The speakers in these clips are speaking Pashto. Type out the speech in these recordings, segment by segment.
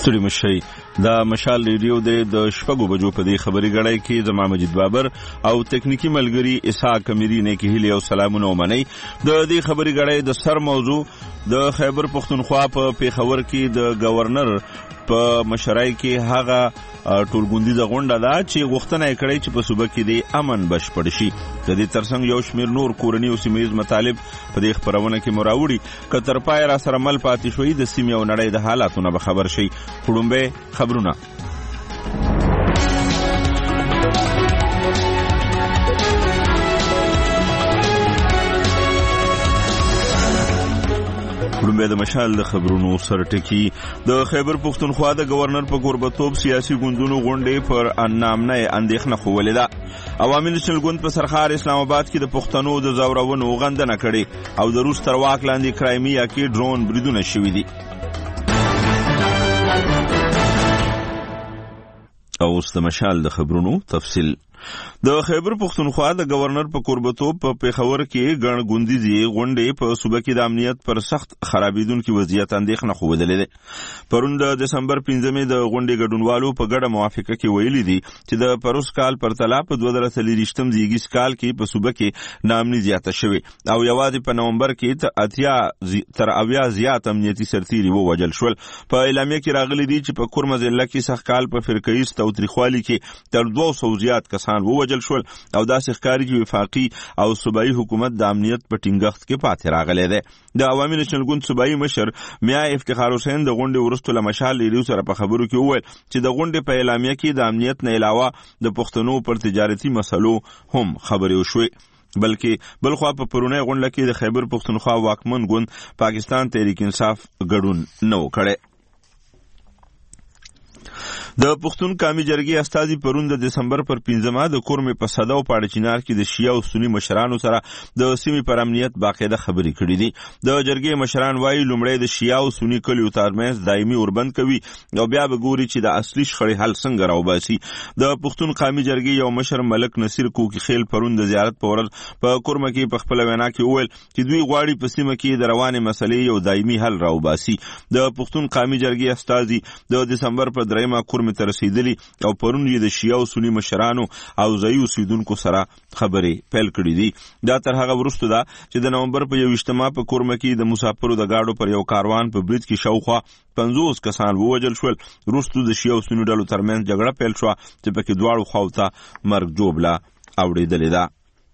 ستړي مشي دا مشال ریډیو د شپږو بجو په دې خبري غړای کې زما مجید بابر او تکنیکی ملګری اسحاق کمیری نه کې هلي او سلامونه ومني د دې خبري غړای د سر موضوع د خیبر پختونخوا په پیښور کې د گورنر په مشرای کې هغه ټولګوندی د غونډه ده چې غوښتنه کړې چې په صوبه کې د امن بشپړ شي. د دې ترڅنګ یو شمېر نور کورنی او سیمایي مطالب په دې خبرونه کې مراوړي کتر پای را سره مل پاتې شوې د سیمې او نړۍ د حالاتونو به خبر شي. خړومبه خبرونه د مشال د خبرونو سرټکی د خیبر پختونخوا د گورنر په قربتوب سیاسي ګوندونو غونډې پر انامنه اندېښنه خوولې ده. عوامي نېشنل ګوند په سرخار اسلام آباد کې د پښتنو د زورونو غندنه کړې او د روس تر واک لاندې کرایمیا کې ډرون بریدونه شوي دي. او اوس د مشال د خبرونو تفصیل. د خیبر پختونخوا د گورنر په قربتوب په پیښور کې ګڼ ګوندیزي غونډې په صوبه کې د امنیت پر سخت خرابېدونکي وضعیت اندېښنه خوولې ده. پرون د دسمبر 15 د غونډې ګډونوالو په ګډه موافقه کې ویلي دي چې د پروس کال پرتله په 2023 زیږیز کال کې په صوبه کې ناامني زیاته شوې او یوازې په نومبر کې تر 80 زیات امنیتي سرتیري ووژل شول. په اعلامیه کې راغلي دي چې په کورمه ضلع کې سخت کال په فرقه‌ایست او تاریخوالي کې تر 200 زیات کسان ووژل شول او داسې ښکاري چې وفاقي او صوبایي حکومت د امنیت په ټینګښت کې پاتې راغلی دی. د عوامي نېشنل ګوند صوبایي مشر میا افتخار حسین د غونډې وروسته له مشال ریډیو سره په خبرو کې وویل چې د غونډې په اعلامیه کې د امنیت نه علاوه د پښتنو پر تجارتي مسلو هم خبرې وشوې بلکې بلخوا په پرونی غونډه کې د خیبر پختونخوا واکمن ګوند پاکستان تحریک انصاف ګډون نه و کړی. د پښتون قومي جرګې استازي پرون د دسمبر پر 15 د کورمې په صدا او پاړه چینار کې د شیعه او سنی مشرانو سره د سیمې پر امنیت باقاعده خبرې کړې دي. د جرګې مشران وايي لومړی د شیعه او سنی کلیو ترمنځ دایمي اوربند کوي او بیا به ګوري چې د اصلي شخړې حل څنګه راوباسي. د پښتون قومي جرګې یو مشر ملک نصیر کوکی خیل پرون د زیارت په ورځ په کورمه کې په خپل وینا کې وویل چې دوی غواړي په سیمه کې د روانې مسلې یو دایمي حل راوباسي. د پښتون قومي جرګې استازي د دسمبر پر 3 کورمې ته رسیدلی او پرون یې د شیعه او سنی مشرانو او ځایي اوسیدونکو سره خبرې پیل کړې دي. دا تر هغه وروسته ده چې د نومبر په 21 په کورمه کې د مسافرو د گاډو پر یو کاروان په برید کې شاوخوا 50 کسان ووژل شول. وروسته د شیعه او سنی ډلو ترمنځ جګړه پیل شوه چې پکې دواړو خواو ته مرګ جوړه اوریدلې ده.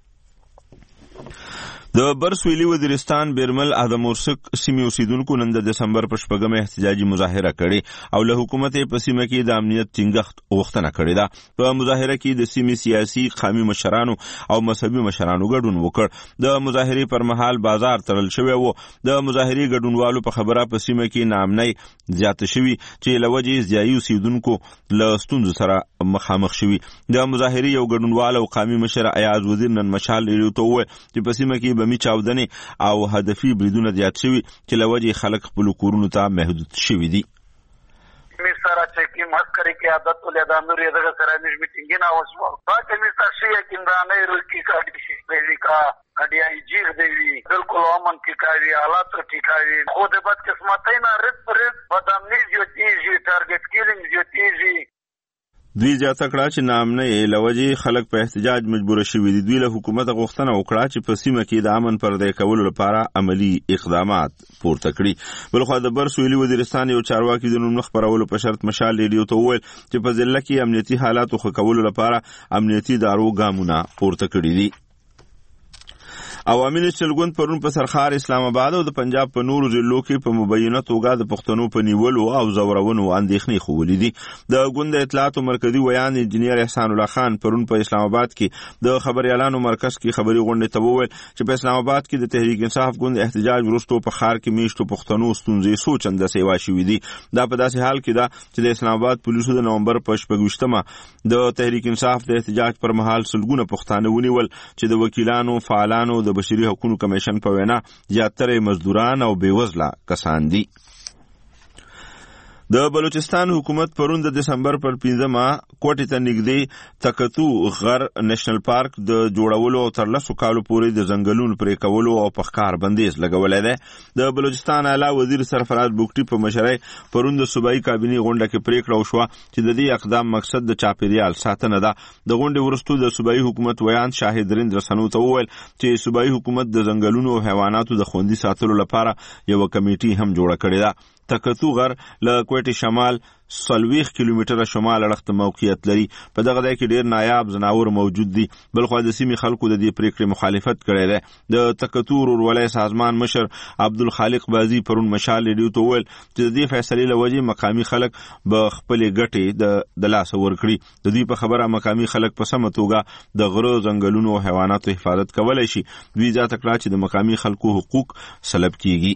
د برسویلی وزیرستان بیرمل ادمورسک سیمې اوسیدونکو نن د دسمبر په 8 احتجاجي مظاهره کړې او له حکومت په سیمه کې د امنیت ټینګښت غوښتنه کړې ده. په مظاهره کې د سیمې سیاسي قومي مشرانو او مذهبي مشرانو ګډون وکړ. د مظاهرې پر مهال بازار تړل شوی و. د مظاهرې ګډونوالو په خبره په سیمه کې ناامنۍ زیاته شوې چې له وجې ځایي اوسیدونکو له ستونزو سره مخامخ شوي. د مظاهرې یو ګډونوال او قومي مشر ایاز وزیر نن مشال ریډیو ته وویل چې په سیمه کې بمی چاودنې او هدفي بریدونه زیات شوي چې له وجې خلک خپلو کورونو ته محدود شوي دي. سره چې مسکري کې عادت ولې د امر یې دغه سره مې میټینګ نه وشو باقي مې تاسو یې کیندانه روکی کاډي شي ویلي کا اډیا جیر دی بالکل امن کې کاوي حالات کې کاوي خو د بد قسمتۍ نه رد پر بدامني زیاتیږي ټارګټ کیلینګ زیاتیږي. دوی زیاته کړه چې ناامنۍ له وجې خلک په احتجاج مجبور شوي دي. دوی له حکومت غوښتنه وکړه چې په سیمه کې د امن پرده کولو لپاره عملی اقدامات پورته کړي. بلخوا د برسویلی وزیرستان یو چارواکي د نوم نه خپرولو په شرط مشال ریډیو ته وویل چې په ضلع کې امنیتي حالاتو ښه کولو لپاره امنیتي ادارو ګامونه پورته کړي دي. عوامي نېشنل ګوند پرون په سرخار اسلام آباد او د پنجاب په نورو ضلعو کې په مبینه توګه د پښتنو په نیولو او زورونو اندېښنې ښوولې دي. د ګوند اطلاعاتو مرکزي ویان انجینیر احسان الله خان پرون په اسلام آباد کې د خبريالانو مرکز کې خبري غونډې ته وویل چې په اسلام آباد کې د تحریک انصاف ګوند احتجاج وروسته په ښار کې میشتو پښتنو ستونزې سوچنده سیوا شوې دي. دا په داسې حال کې ده چې د اسلام آباد پولیسو د نومبر په 28 د تحریک انصاف د احتجاج پر مهال سلګونه پښتانه ونیول چې د وکیلانو فعالانو د بشري حقوقو کمیشن په وینا زیاتره مزدوران او بیوزله کسان دي. د بلوچستان حکومت پرون د دسمبر پر 15 کوټې ته نږدې تکتو غر نېشنل پارک د جوړولو او تر 10 کالو پورې د ځنګلونو پرې کولو او په ښکار بندیز لګولای دی. د بلوچستان اعلی وزیر سرفراز بوګټي په مشرۍ پرون د صوبایي کابینې غونډه کې پریکړه وشوه چې د دې اقدام مقصد د چاپیریال ساتنه ده. د غونډې وروسته د صوبایي حکومت ویان شاهد رندر سنو ته وویل چې صوبایي حکومت د ځنګلونو او حیواناتو د خوندي ساتلو لپاره یو کمیټي هم جوړه کړې ده. تکتو غر له کوټې شمال 40 کیلومتره شمال اړخ ته موقعیت لري. په دغه ځای کې ډیر نایاب ځناور موجود دي. بلخو د سیمې خلکو د دې پریکړې مخالفت کړی دی. د تکتو ورولای سازمان مشر عبدالخالق بازی پرون مشال ریډیو ته ویل چې د دې فیصلې له وجې مقامي خلک به خپل ګټې د لاس ورکړي. د دې په خبره مقامي خلک په سمه توګه د غرو ځنګلونو او حیواناتو حفاظت کولای شي. دوی ځاته کړه چې د مقامي خلکو حقوق سلب کیږي.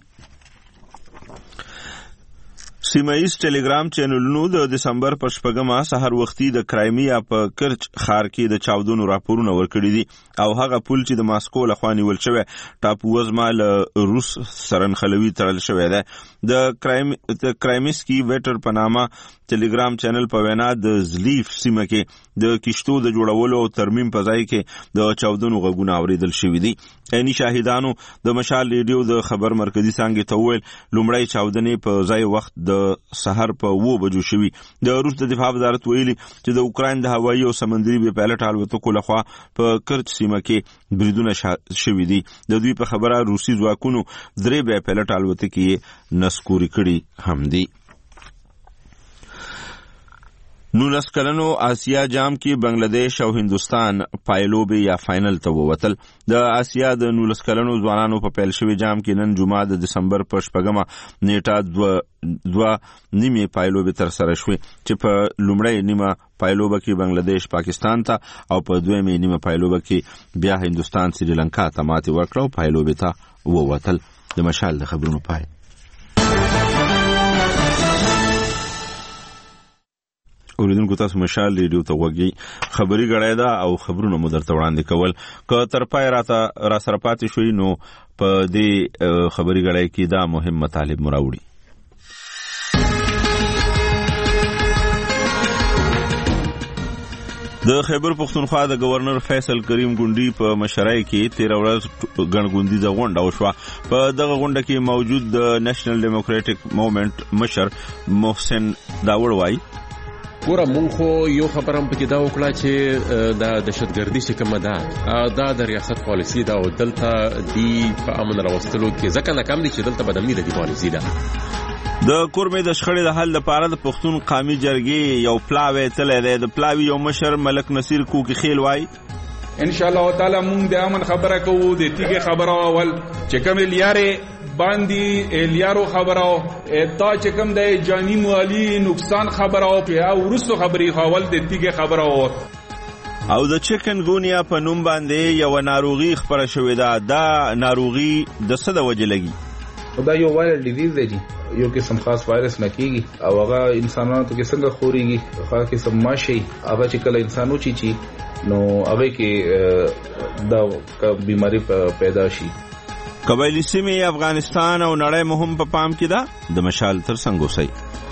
سیمایز ټلګرام چینلونو د دسمبر پر 8 سحر وختي د کرایمیا په کرچ ښار کې د چاودنو راپورونه ورکړي دي او هغه پول چې د ماسکو لخوا نیول شوی ټاپو وزما له روس سره نښلوي تړل شوی دی. د کرایمسکي ویټر په نامه ټلګرام چینل په وینا د زلیف سیمه کې د کشتو د جوړولو او ترمیم په ځای کې د چاودنو غږونه اوریدل شوي دي. عیني شاهدانو د مشال ریډیو د خبر مرکزی څانګې ته وویل لومړی چاودنې په ځای وخت د سحر په 2 بجو شوي. د روس د دفاع وزارت ویلي چې د اوکراین د هوایي او سمندري بې پایلټ الوتکو لخوا په کرچ سیمه کې بریدونه شوي دي. د دوی په خبره روسي ځواکونو 3 بې پایلټ الوتکې نسکوري کړي هم دي. 19 کلنو آسیا جام کې بنگلاديش او هندستان پایلوبې یا فائنل ته ووتل. د آسیا د 19 کلنو ځوانانو په پیل شوی جام کې نن جمعه د دسمبر پر 8 نیټه دوه نیمه پایلوبې تر سره شوې چې په لومړی نیمه پایلوبه کې بنگلاديش پاکستان ته او په دویمه نیمه پایلوبه کې بیا هندستان سریلانکا ته ماتې ورکړه او پایلوبې ته ووتل. د مشال د خبرونو پای. اوریدونکو تاسو مشال ریډیو ته وګورئ. خبري غړای دا او خبرونه مو درته وړاندې کول. که تر پای را سره پاتې شوي نو په دې خبري غړای کې دا مهم مطالب مراوړي. د خیبر پختونخوا د گورنر فیصل کریم ګوندی په مشرۍ کې 13 ورځ ګڼګوندیزه غونډه وشوه. په دغه غونډه کې موجود د نېشنل ډیموکراټک موومېنټ مشر محسن داوړ وایي ګوره مونږ خو یو خبره هم پکې دا وکړه چې دا دهشتګردي چې کومه ده دا د ریاست پالیسي ده او دلته دی په امن راوستلو کې ځکه ناکام دي چې دلته بدامني د پالیسي ده. د کورمې د شخړې د حل لپاره د پښتون قومي جرګې یو پلاوی تللی دی. د پلاوی یو مشر ملک نصیر کوکی خیل وایي ان شاء الله تعالی مونږ د امن خبره کوو. د تیګه خبره اول چې کوم لیارې باندې لیارو خبره تا چې کوم د جانی مالی نقصان خبره او ورستو خبري حوال د تیګه خبره او د چکن ګونیا په نوم باندې یو ناروغي خبره شوې ده. دا ناروغي د څه د وجې لګي؟ دا یو وایرل ډیزیز دی. یو قسم خاص وایرس نه کیږي او هغه انسانانو ته څنګه خوريږي. هغه قسم ماشي هغه چې کله انسانو چی نو هغه کې دا بیماری پیدا شي. قبایلی سیمې افغانستان او نړۍ مهم په پام کې ده. د مشال تر څنګ اوسئ.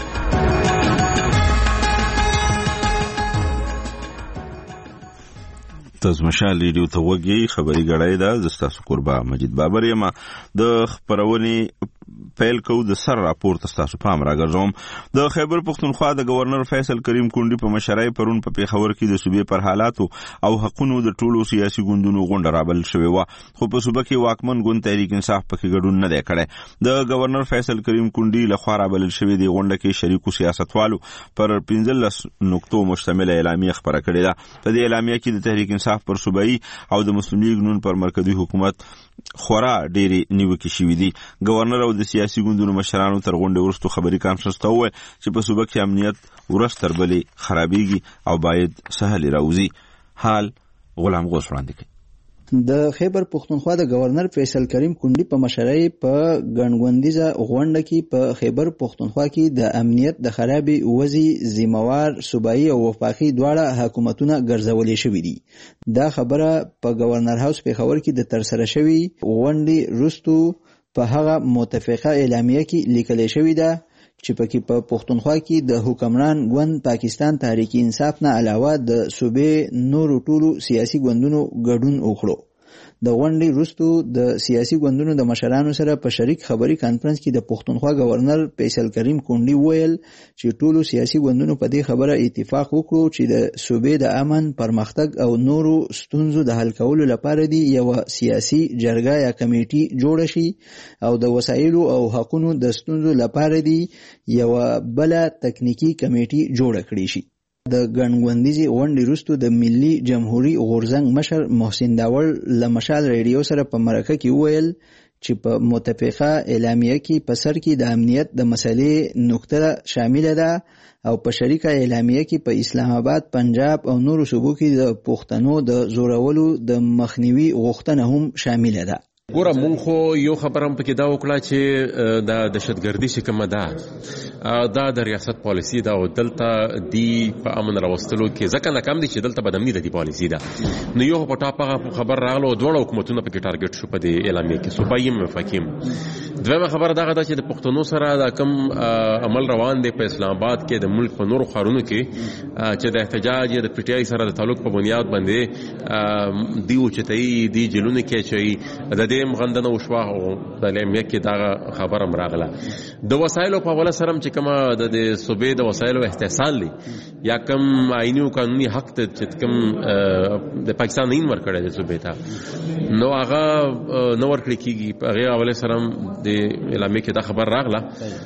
تاسو مشال ریډیو ته وګورئ. خبري غړای ده. زه ستاسو قربا مجید بابر یم. د خبرونې پیل کو د سر راپور تاسو پام راګرځوم. د خیبر پختونخوا د گورنر فیصل کریم ګوندی په مشرۍ پرون په پیښور کې د صوبې پر حالاتو او حقونو د ټولو سیاسي ګوندونو غونډه رابل شوې و. خو په صوبې کې واکمن ګوند تحریک انصاف پکې ګډون نه دی کړی. د گورنر فیصل کریم ګوندی لخوا رابل شوې دی غونډه کې شریکو سیاستوالو پر 15 نقطو مشتمل اعلامیه خبره کړې ده. په دې اعلامیه کې د تحریک انصاف پر صوبایي او د مسلم لیگ نون پر مرکزی حکومت خورا ډېری نیوکې شوې دي. گورنر او د سیاسي ګوندونو مشرانو تر غونډې وروسته خبري کانفرنس ته وویل چې په صوبه کې امنیت ورځ تر بلې خرابېږي او باید سهل راوځي. حال غلام غوث وړاندې کوي. د خیبر پختونخوا د گورنر فیصل کریم ګوندی په مشرۍ په ګڼګوندیزه غونډه کې په خیبر پختونخوا کې د امنیت د خرابې وضعې ذمہوار صوبایي او وفاقي دواړه حکومتونه ګرځولې شوي دي. دا خبره په گورنر هاوس پیښور کې د ترسره شوي غونډې وروسته په هغه متفقه اعلامیه کې لیکل شوې ده چې پکې په پښتونخوا کې د حکمران ګوند پاکستان تحریک انصاف نه علاوه د صوبې نورو ټولو سیاسي ګوندونو ګډون وکړو. د غونډې وروسته د سیاسي ګوندونو د مشرانو سره په شریک خبري کانفرنس کې د پښتونخوا گورنر فیصل کریم کونډي ویل چې ټولو سیاسي ګوندونو په دې خبره اتفاق وکړو چې د صوبې د امن، پرمختګ او نورو ستونزو د حل کولو لپاره دی یو سیاسي جرګه یا کمیټي جوړ شي او د وسایلو او حقوقو د ستونزو لپاره دی یو بل تکنیکی کمیټي جوړ کړي شي. د ګڼګوندیزي غونډې وروسته د ملي جمهوریت غورځنګ مشر محسن داور له مشال ریډیو سره په مرکه کې وویل چې په متفقه اعلامیه کې په سر کې د امنیت د مسلې نقطه شامل ده او په شریکه اعلامیه کې په اسلام آباد، پنجاب او نورو صوبو کې د پښتنو د زورولو د مخنیوي غوښتنه هم شامل ده. ګوره مونږ خو یو خبره هم پکې دا وکړه چې دا دهشتګردي چې کومه ده دا د ریاست پالیسي ده او دلته دی په امن راوستلو کې ځکه ناکام دي چې دلته بدامني د دې پالیسي ده. نو یو په ټاپه خبر راغلو دواړه حکومتونه پکې ټارګټ شو په دې اعلامیه کې، صوبایي مفاهیم. دویمه خبره دغه ده چې د پښتنو سره د کم عمل روان دی په اسلام آباد کې د ملک په نورو ښارونو کې چې د احتجاج یا د پی ټی آی سره د تعلق په بنیاد باندې دی اوچتایي دی جلونه کې چې د دې مغندنه وشوه او د اعلامیه کې دا خبره راغله. د وسایلو په حواله سره چې کومه د صوبې د وسایلو استحصال دی یا کوم آئینی او قانوني حق ته چې کوم د پاکستان نه ورکړی د صوبې ته نو هغه نو ورکړی کېږي. په هغې حواله سره د اعلامیه کې دا خبر راغله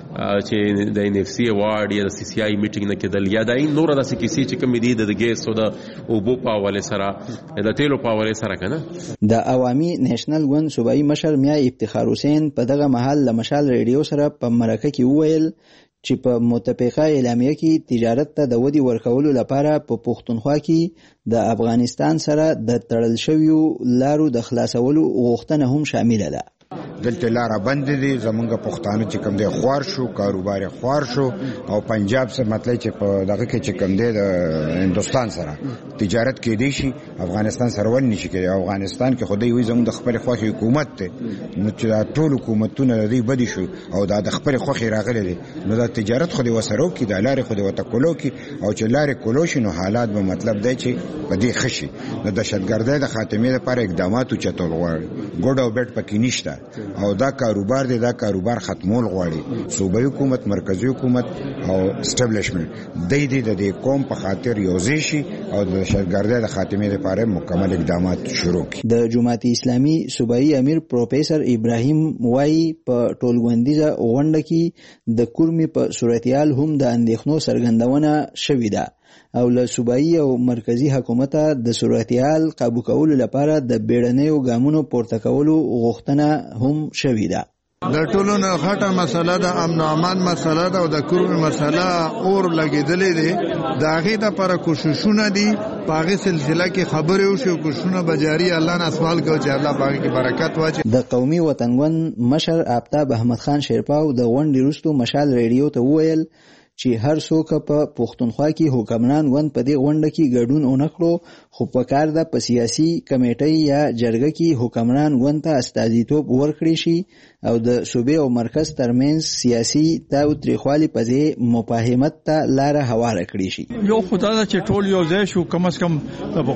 چې د ان اف سی اوارډ یا د سی سی آی میټینګ نه کېدل یا د نور داسې کیسې چې کومې دي د ګیس او د اوبو په حواله سره د تیلو په حواله سره که نه. د عوامي نیشنل ګوند صوبایي مشر میا افتخار حسین په دغه مهال له مشال ریډیو سره په مرکه کې وویل چې په متفقه اعلامیه کې تجارت ته د ودې ورکولو لپاره په پښتونخوا کې د افغانستان سره د تړل شویو لارو د خلاصولو غوښتنه هم شامله ده. دلته لاره بند دي، زمونږ پښتانه چې کوم دی خوار شو، کاروبار خوار شو او پنجاب سره مطلب چې په دغه کې چې کوم دی د هندستان سره تجارت کې دی شي افغانستان سره ول نشي کېږي. افغانستان کې خدای وي زموږ د خپل خوخي حکومت ته نو چې ټول حکومتونه دی بدی شو او د خپل خوخي راغلي دي نو د تجارت خو دی وسرو کې د لارې خو دی وتکولو کې او چې لارې کولو شي نو حالات به مطلب دی چې په دې خشي نو د دهشتګردۍ د خاتمې لپاره اقدامات چتول غواړي. ګډ او بیٹ پکې نشته او دا کاروبار دی، دا کاروبار ختمول غواړي. صوبایي حکومت، مرکزی حکومت او اسټابلیشمنت د دې قوم په خاطر یوځای شي او د دهشتګردۍ د خاتمې لپاره مکمل اقدامات شروع کړي. د جماعت اسلامي صوبایي امیر پروفیسور ابراهیم وای په ټولګوندیزه غونډه کې د کورمي په صورتحال هم د اندېښنو څرګندونه شوې ده او له صوبایي او مرکزی حکومت د صورتحال قابو کولو لپاره د بیړنیو ګامونو پورته کولو غوښتنه هم شوې ده. د ټولو نه غټه مسله د امن او امان مسله ده او د کورمي مسله اور لګېدلې ده. د هغې دپاره کوششونه دي په هغې سلسله کې خبرې وشي او کوششونه به جاري. الله نه سوال کوو چې الله په هغې کې برکت واچوي. د قومي وطنګوند مشر آفتاب احمد خان شیرپاو د غونډې وروسته مشال ریډیو ته وویل چې هر څوک په پښتونخوا کې حکمران ګوند په دې غونډه کې ګډون ونه کړو خو په کار ده په سیاسي کمیټۍ یا جرګه کې حکمران ګوند ته استازیتوب ورکړي شي او د صوبې او مرکز ترمنځ سیاسي تاوتریخوالي په ځای مفاهمت ته لاره هواره کړي شي. یو خدای دا چې ټول یو ځای شو، کم از کم د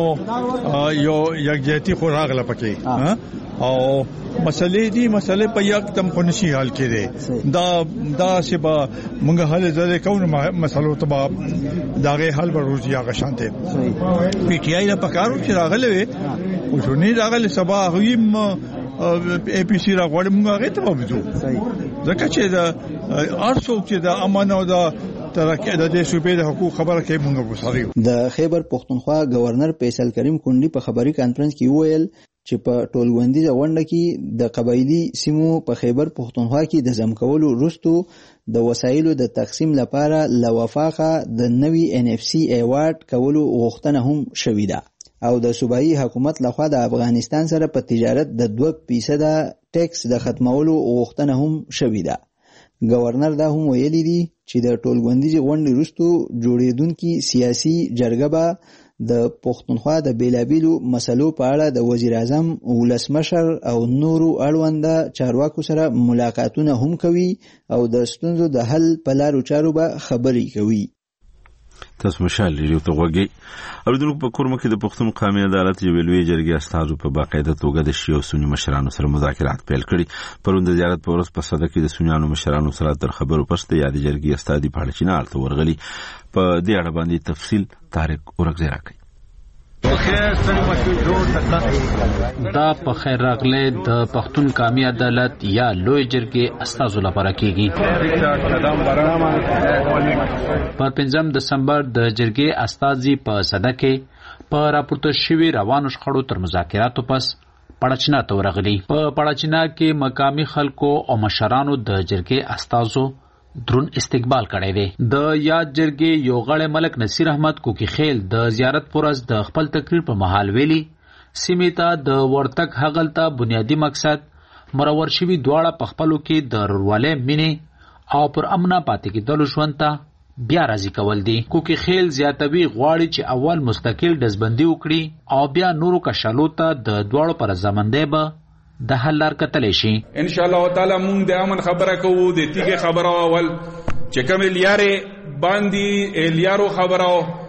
پښتنو یو یکجهتي خو راغله پکې او مسلې دي، مسلې په یک دم خو نشي حل کېدی. دا چې به موږ حل ځای کوو مسلو ته به دغه حل به روزي هغه شانته پی ټی آی نه پکارو چې راغله وي او شونې راغله سبا غویم اے پی سی را غوړم هغه ته وځو ځکه چې دا ارڅو چې د امن او د ترکه د دې صوبې د حقوق خبره کوي موږ وساريو. د خیبر پښتونخوا گورنر فیصل کریم کونډي په خبري کانفرنس کې وویل چې په ټولګوندیزه غونډه کې د قبایلی سیمو په خیبر پښتونخوا کې د ځمکولو وروسته د وسایلو د تقسیم لپاره لوفاقه د نوي ان اف سی ایوارډ کولو غوښتنه هم شوې ده او د صوبایي حکومت لخوا د افغانستان سره په تجارت د 2% ټیکس د ختمولو غوښتنه هم شوې ده. گورنر دا هم ویلي دي چې د ټولګوندیزه غونډې وروسته جوړېدونکې سیاسي جرګه به د پښتونخوا د بیلابیلو مسلو په اړه د وزیر اعظم ولسمشر او نورو اړونده چارواکو سره ملاقاتونه هم کوي او د ستونزو د حل په لارو چارو به خبرې کوي. تاسو مشال لري ته وګي اوردونکو په کورمه کې د پښتون قومي عدالت یو لوی جرګې استادو په باقاعده توګه د شیعه او سنی مشرانو سره مذاکرات پیل کړي. پرون د زیارت په ورځ په صدر کې د سنیانو مشرانو سره تر خبرو پسته یاد جرګې استادي پاړچینار ته ورغلي. په دې اړه باندې تفصیل طارق اورغزی راکړي. دا په خیر راغله د پښتون قومي عدالت یا لوی جرګې استازو لپاره کیږي. په 5 دسمبر د جرګې استازي په صدکه په راپورته شوی روانو شخړو تر مذاکراتو پس پړچنا ته ورغلي. په پړچنا کې مقامي خلکو او مشرانو د جرګې استازو درون استقبال کړی دی. د یاد جرګې یو غړی ملک نصیر احمد کوکی خیل د زیارت پورز د خپل تقریر په محل ویلي سیمې ته د ورتک هغلته بنیادی مقصد مرور شوی دواړه په خپلو کې د رورواله مینې او پر امنا پاتې کېدلو ژوند ته بیا راضي کول دي. کوکی خیل زیاتوي غواړي چې اول مستقل ډزبندي وکړي او بیا نورو کشالو ته د دواړو پر زمندې به د حل لار کتلی شي. ان شاء الله تعالی مونږ د امن خبره کوو، د تیګه خبره اول چې کوم لیارې باندې لیارو خبره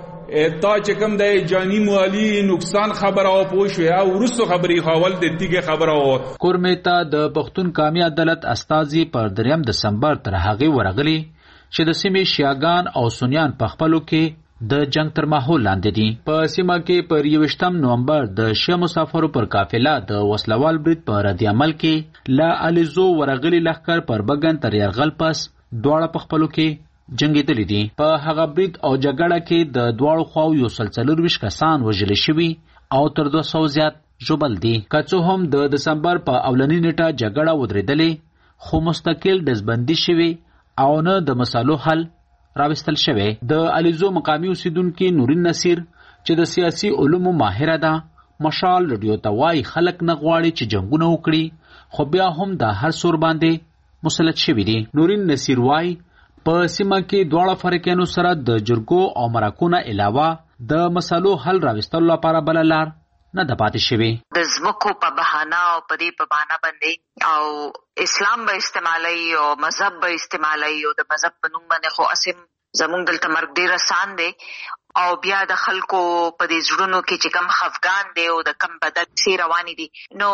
تا چې کوم د جانی مالی نقصان خبره او پوښوي او ورسو خبري حوال د تیګه خبره. کورمه د پښتون قومي عدالت استازي پر 3 دسمبر تر هغه ورغلي چې د سیمې شیعاګان او سنیان په خپلو کې د جنگ تر ماحول لاندې دي. په سیمه کې پر 21 نومبر د شیعه مسافرو پر قافله د وسلوال برید په رد عمل کې لا الیزو ورغلي لښکر پر بګن تر یرغل پس دواړه په خپلو کې جنگېدلي دي. په هغه برید او جګړه کې د دواړو خواو 140 کسان وژل شوي او تر 200 زیات ژوبل دي. که څه هم د دسمبر په اولنۍ نیټه جګړه ودرېدلې خو مستقل ډزبندي شوي او نه د مسالو حل راوستل شوی. د الیزو مقامی اوسیدونکو نورین نصیر چې د سیاسي علومو ماهره ده مشال رادیو ته وایي خلک نه غواړي چې جنگونه وکړي خو بیا هم د هر سور باندې مسلط شوي دي. نورین نصیر وایي په سیمه کې دواړه فرقانو سره د جرګو او مرکونه علاوه د مسالو حل راوستلو لپاره بل لار نه د پاتې شوی. د زمکو په بهانه او په دې په بهانه باندې او اسلام به استعمالي او مذهب به استعمالي او د مذهب په نوم باندې خو اسیم زمونږ دلته مرګ ډیر آسان دی او بیا د خلکو په دې زړونو کې چې کم خفګان دی او د کم بدد سي رواني دي نو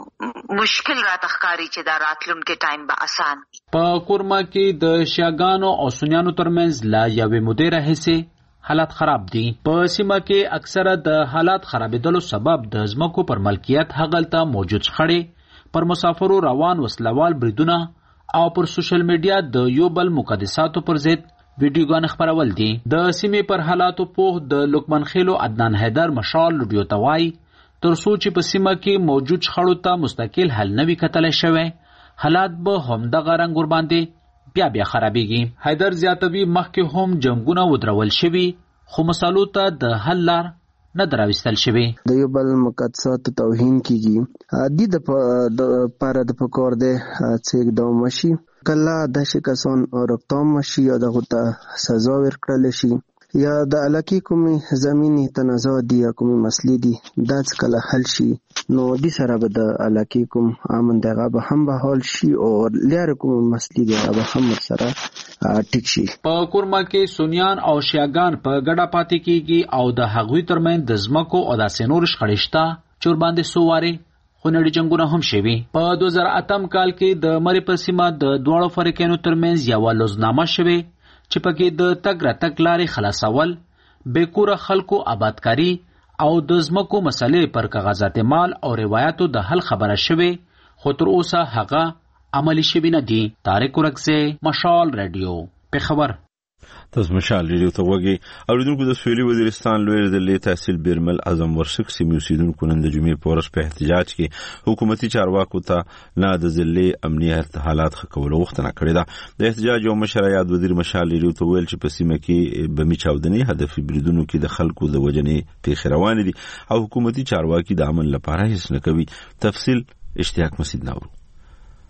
مشکل راته ښکاري چې دا راتلونکي ټایم به آسان وي. په کورما کې د شیعاګانو او سنیانو ترمنځ لا یوې مودې راهیسې حالات خراب دي. په سیمه کې اکثره د حالات خرابېدلو سبب د ځمکو پر ملکیت هغلته موجود شخړې پر مسافرو روان وسلوال بریدونه او پر سوشل میډیا د یو بل مقدساتو پر ضد ویډیوګان خپرول دي. د سیمې پر حالاتو پوه د لقمان خیلو عدنان حیدر مشال لډیو توای تر څو چې په سیمه کې موجود شخړو ته مستقل حل نوي کتل شوی حالات به هم دغه رنګ ور باندې بیا خرابېږي. حیدر زیاتوي مخکې هم جنگونه ودرول شوي خو مسالو ته د حل لار نه دراوستل شوی. د یو بل مقدساتو توهین کیږي د پاره د پکور ده چې اقدام وشي کله د شکسان او رقم شي یا دغه ته سزا ورکړل شي یا د علاقې کومې زمینی تنازع دي یا کومې مسلې دي دا کله حل شي نو د سره به د علاقې کوم امن دغه به هم به حل شي او لاره کوم مسلې دي به هم سره ټیک شي. په کورما کې سنیان او شیعاګان په ګډه پاتې کیږي او د هغوی ترمنځ د ځمکو او د سینور شخړې شته چور باندې سوواري خونړي جنگونه هم شوي. په 2008 کال کې د مری په سیمه د دواړو فرقانو ترمنځ یو لوزنامه شوه چې پکې د تګ راتګ لارې خلاصول بیکوره خلکو آبادکاری او د ځمکو مسلې پر کاغذات مال او روایتو د حل خبره شوه خو تر اوسه هغه عملی شوی نه دي. طارق اورغزی مشال رادیو پیښور. تاسو مشال ریډیو ته وګورئ. اوریدونکو د سویلي وزیرستان لوی ضلع تحصیل بیرمل اعظم ورشک سیمې اوسیدونکو نن د جمعې په ورځ په احتجاج کې حکومتي چارواکو ته نه د ضلع امنیت حالات ښه کولو غوښتنه کړې ده. د احتجاج یو مشر یاد وزیر مشال ریډیو ته ویل چې په سیمه کې بمي چاودنې هدفي بریدونو کې د خلکو د وجنې پیښې روانې دي او حکومتي چارواکي د امن لپاره هیڅ نه کوي. تفصیل اشتیاق مسعود ناورو.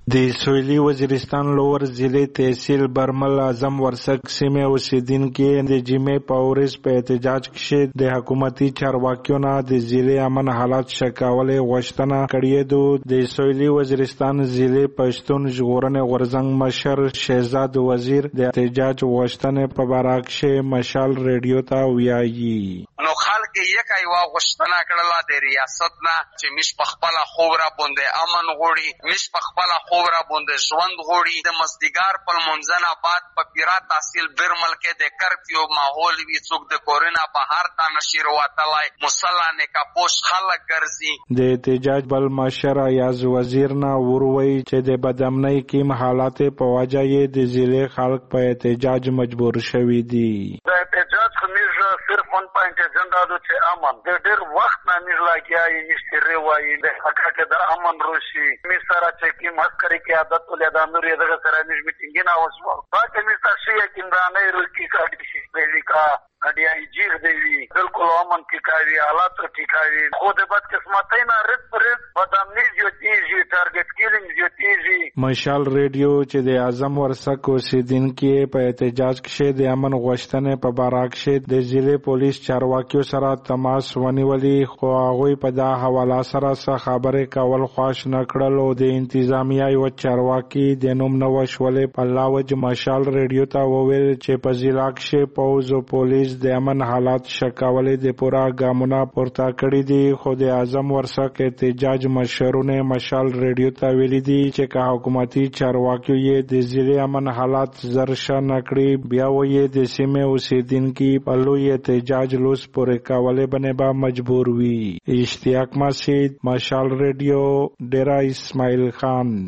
د سویلي وزیرستان لور ضلع تحصیل برمل اعظم ورسک سیمه اوسیدونکو د جمعې په ورځ په احتجاج کې د حکومتي چارواکیو نه د ضلع امن حالات شکاولې غوښتنه کړې ده. د سویلي وزیرستان ضلع پښتون ژغورنې غورځنګ مشر شهزاد وزیر د احتجاج غوښتنې په باره کې مشال ریډیو ته ویایي. نو خلک یک ایوا غوښتنه کړله د ریاست نه چې مش په خپل خوره باندې امن غوړي، مش په خپل خوره باندې ژوند غوړي. د مزدګار په منځنه بعد په پیرا تحصیل برمل کې د کرفیو ماحول وی، څوک د کورونا په هر تا نشیر وتلای مصلا نه کاپوش خلک ګرځي. د احتجاج بل مشر ایاز وزیر نه وروي چې د بدامنۍ کې حالات په وجه یې د ضلع خلک په احتجاج مجبور شوي دي. د احتجاج خمیز صرف ون پوینټ ایجنډا د چې امن د ډېر وخت نه موږ لاګیای نشته وایي د حقیقت د امن روشي می سره چې کی مسکري کې عادت ولې د امر یې دغه سره موږ میټینګ نه اوسو پاتې می تاسو یې کیندانه روکی کاډی شي په اډیا جیغ دی بالکل امن کی کاری حالات ټیکاوي. خو د بد قسمتۍ نه رد پر بدامنۍ زیاتېږي، ټارګټ کیلینګ زیاتېږي. مشال ریډیو چې د اعظم ورسک اوسیدونکو په احتجاج کې د امن غوښتنې په باره کې د ضلع پولیس چارواکیو سره تماس ونیولې، خو هغوی په دا حواله سره څه خبرې کول خوښ نه کړل او د انتظامیه یو چارواکي د نوم نه وشولې په لاوج مشال ریډیو ته وویل چې په ضلع کې پوز او پولیس د امن حالات شکاولې د پورا ګامونه پورته کړی دي. خو د اعظم ورسک احتجاج مشرونه مشال ریډیو ته ویلي دي چې که حکومتي چارواکیو یې د ضلع امن حالات زرشه نکړي بیا وایي د سیمې اوسیدونکي په لوی احتجاج لوس پورې کولې باندې به مجبور وي. اشتیاق مسجد، مشال ریډیو، ډیرا اسماعیل خان.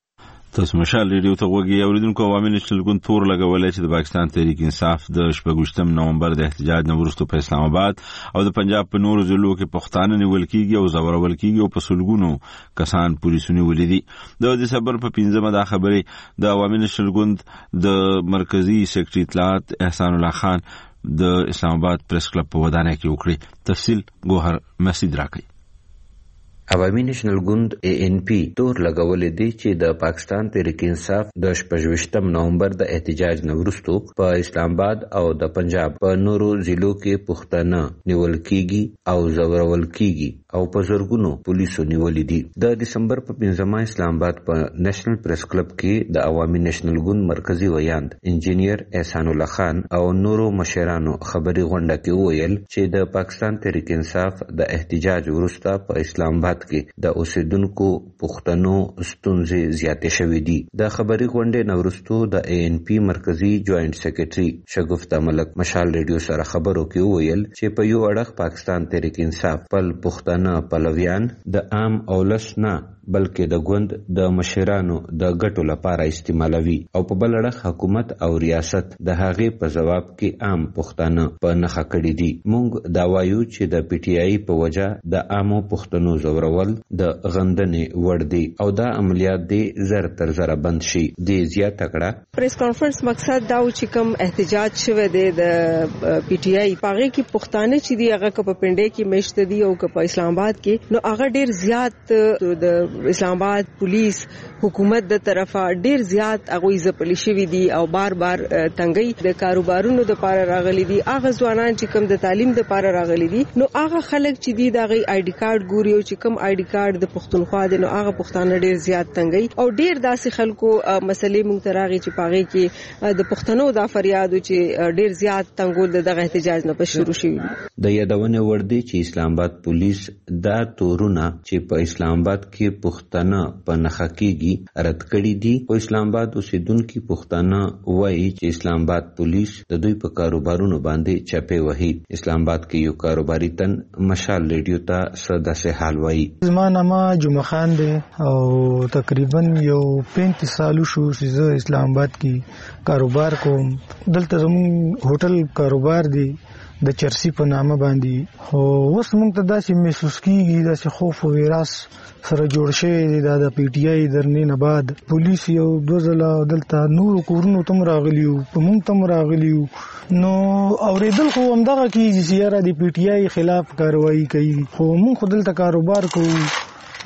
تاسو مشال ریډیو ته وګورئ. اوریدونکو عوامي نشل ګوند تور لګولای چې د پاکستان تحریک انصاف د 28 نومبر د احتجاج نه وروسته په اسلام آباد او د پنجاب په نورو ضلعو کې پښتانه نیول کیږي او زورول کیږي او په سلګونو کسان پولیسونه ولیدي. د دسمبر په 15مه دا خبره د عوامي نشل ګوند د مرکزی سیکرټری اطلاعات احسان الله خان د اسلام آباد پریس کلب په ودانۍ کې وکړي. تفصیل ګوهر مسعود راکړي. عوامي نېشنل ګوند ANC تور لګولې دی چې د پاکستان تحریک انصاف د 28 نومبر د احتجاج نه وروسته په اسلام آباد او د پنجاب په نورو ضلعو کې پښتانه نیول کیږي او زورول کیږي او په زرګونو پولیسو نیولې دي. د دسمبر په 15مه اسلام آباد په نېشنل پریس کلب کې د عوامي نېشنل ګوند مرکزی ویاند انجینیر احسان الله خان او نورو مشرانو خبري غونډه کې وویل چې د پاکستان تحریک انصاف د احتجاج وروسته په اسلام آباد کې د اوسیدونکو پښتنو ستونزې زیاتې شوې دي. د خبري غونډې نه وروسته د ANC مرکزی جوائنٹ سیکرټري شګفتا ملک مشال ریډیو سره خبرو کې وویل چې په یو اړخ پاکستان تحریک انصاف پل پښتانه پلویان د عام اولس نه بلکې د ګوند د مشرانو د ګټو لپاره استعمالوي او په بل اړخ حکومت او ریاست د هغې په جواب کې عام پښتانه په نخښه کړي دي. موږ دا وایو چې د PTI په وجه د عامو پښتنو زورول د غندنې وړ دي او دا عملیات دي زر تر زره بند شي. د زیاته کړه پریس کانفرنس مقصد دا و چې کوم احتجاج شوه د PTI پاغه کې پښتانه چې دی هغه په پنډې کې مشته دي او په اسلام آباد کې نو هغه ډیر زیات د اسلام آباد پولیس حکومت د طرفه ډیر زیات هغه ځپل شوی دي او بار بار تنګي د کاروبارونو د پاره راغلي دي. هغه ځوانان چې کوم د تعلیم د پاره راغلي دي نو هغه خلک چې دي د آی ډي کارت ګوري او چې کوم آی ډي کارت د پښتونخوا د نو هغه پښتانه ډیر زیات تنګي او ډیر داسې خلکو مسلې مونږ تراغي چې پاغي کې د پښتنو د فریادو چې ډیر زیات تنګول دغه احتجاج نه شروع شوی. د یادونه ور دي چې اسلام آباد پولیس دا تورونه چې په اسلام آباد کې پښتانه په نخښه کېږي رد کړي دي. په اسلام آباد اوسیدونکو پښتانه وایي چې اسلام آباد پولیس د دوی په کاروبارونو باندې چپې وهي. اسلام آباد کې یو کاروباري تن مشال ریډیو ته ساده سه حال وایي. زما نام جمعه خان دی او تقریبا یو 35 سال شو چې اسلام آباد کې کاروبار کوم. دلته زموږ هوټل کاروبار دی د چرسی په نامه باندې او اوس موږ ته داسې محسوس کیږي داسې خوف او ویراس سره جوړ شوی دی. دا PTI درنې نه بعد پولیس یو دوزله دلته نور کورونو تم راغلیو په موږ تم راغلیو نو اوریدل خو همدغه کیږي چې یاره د PTI خلاف کاروایی کوي خو موږ خو دلته کاروبار کوو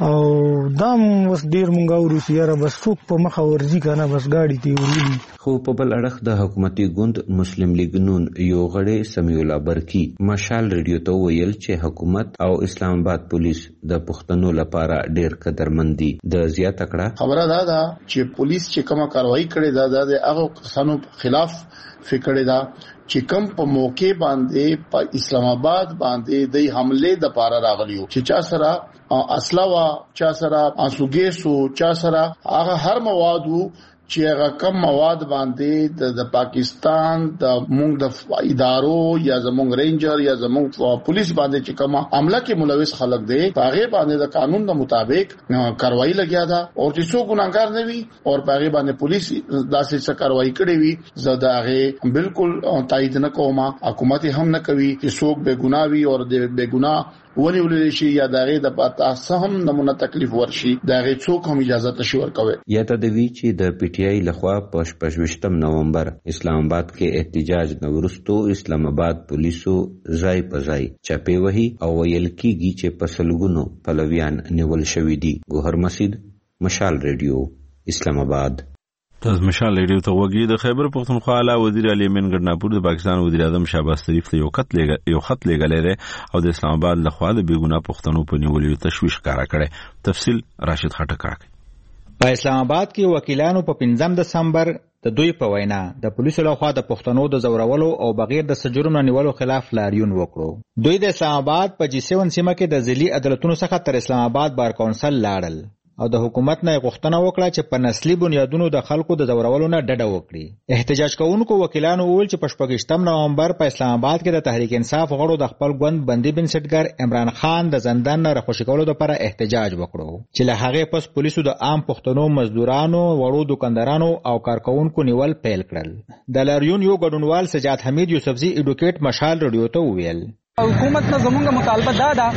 او دام وس ډیر مونږه روسیا را بس څوک په مخه ورځي کنه بس گاډي تی ورولي. خو په بل اړخ د حکومتي ګوند مسلم لیگ نون یو غړی سمیع الله برکی مشال ریډیو ته ویل چې حکومت او اسلام آباد پولیس د پښتنو لپاره ډیر قدرمن دي. د زیاته کړه خبره ده چې پولیس چې کومه کاروایی کړې ده د هغه کسانو خلاف فکر ده چې کوم په موقع باندې په اسلام آباد باندې د حمله د پاره راغلیو چې چا سره اسلحه چا سره اسوګیسو چا سره هغه هر مواد چې هغه کم مواد باندې د پاکستان د موږ د ادارو یا زموږ رینجر یا زموږ پولیس باندې چې کومه عمله کې ملوث خلک دي هغه باندې د قانون د مطابق کاروایی لګیا ده او چې څوک ګناګار نه وي او هغه باندې پولیس داسې څه کاروایی کړې وي زده هغه بالکل تایید نه کوم. حکومت هم نه کوي چې څوک بے ګناه وي او د بے ګناه ونیول شي یا دغه د پتا سهم نمونه تکلیف ورشي دغه څوک هم اجازه تشي ورکوي. یا تدوی چې د پی ټی آی لخوا په 28 نومبر اسلام آباد کې احتجاج نورستو اسلام آباد پولیسو ځای په ځای چپی وهي او ویل کیږي چې په سلګونو پلویان نیول شوی دي. ګوهر مسجد مشال ریډیو اسلام آباد. تاسو مشال ریډیو ته وګورئ. د خیبر پختونخوا اعلی وزیر علي امین ګرناپور د پاکستان وزیر اعظم شهباز شریف ته یو خط لیږلی دی او د اسلام آباد لخوا د بیګناه پښتنو په نیولو تشویش ښکاره کړی. تفصیل راشد خټک راکړي. په اسلام آباد کې وکیلانو په 5 دسمبر د دوی په وینا د پولیسو لخوا د پښتنو د زورولو او بغیر د سجرم نیولو خلاف لاریون وکړو. دوی د اسلام آباد په G7 سیمه کې د ځلي عدالتونو څخه تر اسلام آباد بار کونسل لاړل او د حکومت نه غوښتنه وکړه چې په نسلي بنیادونو د خلکو د زورولو نه ډډه وکړي. احتجاج کوونکو وکیلانو وویل چې په 28 نومبر په اسلام آباد کې د تحریک انصاف غړو د خپل ګوند بندي بنسټګر عمران خان د زندان نه راخوشي کولو لپاره احتجاج وکړو چې له هغه پس پولیسو د عام پښتنو مزدورانو وړو دکاندارانو او کارکونکو نیول پیل کړل. د لاریون یو ګډونوال سجاد حمید یوسفزي ایډوکیټ مشال ریډیو ته وویل حکومت نه زمونږ مطالبه دا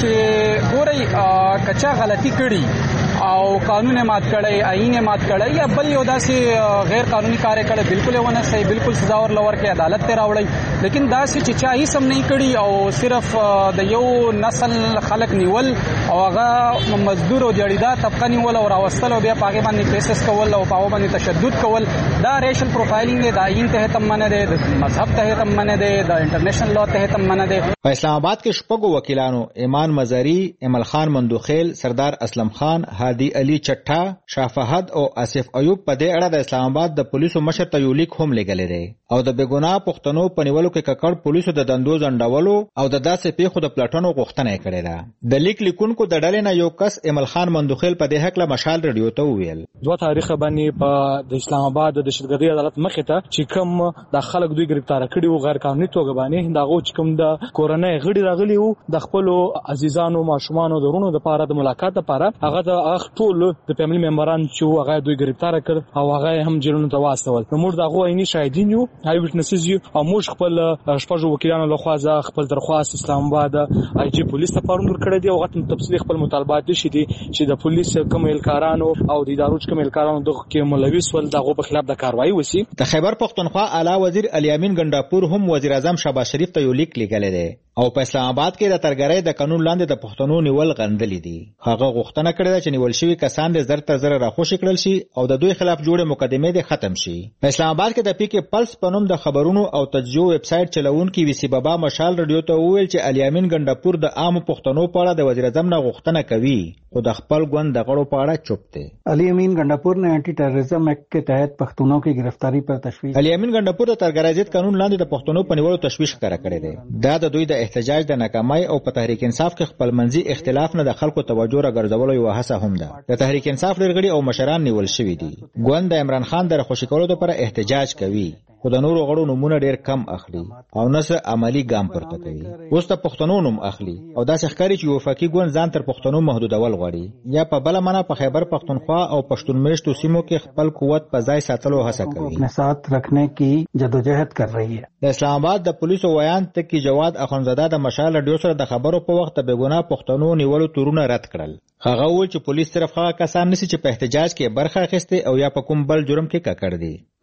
چې ګوري کچا غلطي کړي او قانون مات کړي آئین مات کړي یا بل یو داسې غیر قانوني کار کړي بالکل ونه صحیح بالکل سزا ور لور کې عدالت ته راوړي لیکن داسې چې چا هیڅ هم نه کړي او صرف د یو نسل خلک نیول او هغه مزدور او جړیدا طبقه نیول او راوستل او بیا پاګې باندې کیسز کول او پاو باندې تشدد کول دا ریشل پروفایلینګ دی د آئین ته تم منه دی د مذهب ته تم منه دی د انټرنیشنل لا ته تم منه دی. په اسلام آباد کې شپږو وکیلانو ایمان مزاری، امل خان مندوخیل، سردار اسلم خان، هادي علي چټا، شاه فهد او آصف ایوب په دې اړه د اسلام آباد د پولیسو مشر ته یو لیک هم لګلې دی او د بیګناه پښتنو په نیولو کې ککړ پولیسو د دندو ځنډولو او د داسې پیښو د پلاټونو غوښتنه کړې ده. د لیک لیکونکو د ډلې نه یو کس امل خان مندوخیل په دې حق له مشال ریډیو ته وویل 2 تاریخ باندې په د اسلام آباد د دهشتګردي عدالت مخې ته چې کوم د خلک دوی گرفتار کړي او غیر قانوني توګه باندې دا غوښ کوم د کورنۍ غړي راغلي او د خپل عزیزانو ماشومان او درونو د پاره د ملاقات لپاره هغه د ټول د فیملی ممبران چې هغه دوی گرفتار کړ او هغه هم جیلونو ته واستول. نو موږ دغه عیني شاهدین یو هاي وټنسز یو او موږ خپل شپږ وکیلانو لخوا خپل درخواست اسلام آباد آی جی پولیس ته پرون کړی دی او غته تفصیلی خپل مطالبات دي چې د پولیس کوم الکارانو او د ادارو کوم الکارانو دغه کې ملوث ول دغه په خلاف د کاروایی وسی. د خیبر پختونخوا اعلی وزیر علي امین ګنداپور هم وزیر اعظم شهباز شریف ته یو لیک لیکلی دی او په اسلام آباد کې د ترګرۍ د قانون لاندې د پښتنو نیول غندلې دي. هغه غوښتنه کړې ده چې نیول شوی کسان د زر تر زر راخوشي کړل شي او د دوی خلاف جوړه مقدمه دې ختم شي. په اسلام آباد کې د پی کې پلس په نوم د خبرونو او تجزیو ویب سټ چلوونکي وی سی بابا مشال ریډیو ته وویل چې علي امین ګنداپور د عام پښتنو په اړه د وزیر اعظم نه غوښتنه کوي خو د خپل ګوند د غړو په اړه چوپ دی. علي امین ګنداپور نے اینٹی ٹیررزم ایکٹ کے تحت پښتونوں کی گرفتاری پر تشویش. علي امین ګنداپور د ترګرۍ ضد قانون لاندې د پښتنو په نیولو تشویش ښکاره کړی دی. دا د دوی د احتجاج د ناکامۍ او په تحریک انصاف کې خپل منځي اختلاف نه د خلکو توجه راګرځولو یو هڅه هم ده. د تحریک انصاف لرغړي او مشران نیول شوي دي. ګوند د عمران خان د راخوشي کولو لپاره احتجاج کوي خو د نورو غړو نمونه ډیر کم اخلي او نسه عملی ګام پورته کوي. اوس ته پښتنو نوم اخلي او داسې ښکاري چې وفاقي ګوند ځان تر پښتنو محدودول غواړي یا په بل معنا په خیبر پختونخوا او پښتون میشتو سیمو کې خپل قوت په ځای ساتلو هڅه کوي. اپنے ساتھ رکھنے کی جدوجہد کر رہی ہے. د اسلام آباد د پولیسو ویان تکي جواد اخونزاده د مشال رادیو سره د خبرو په وخت د بیګناه پښتنو نیولو تورونه رد کړل. هغه وویل چې پولیس صرف هغه کسان نسی چې په احتجاج کې برخه اخیسته او یا په کوم بل جرم کې ککړ دي.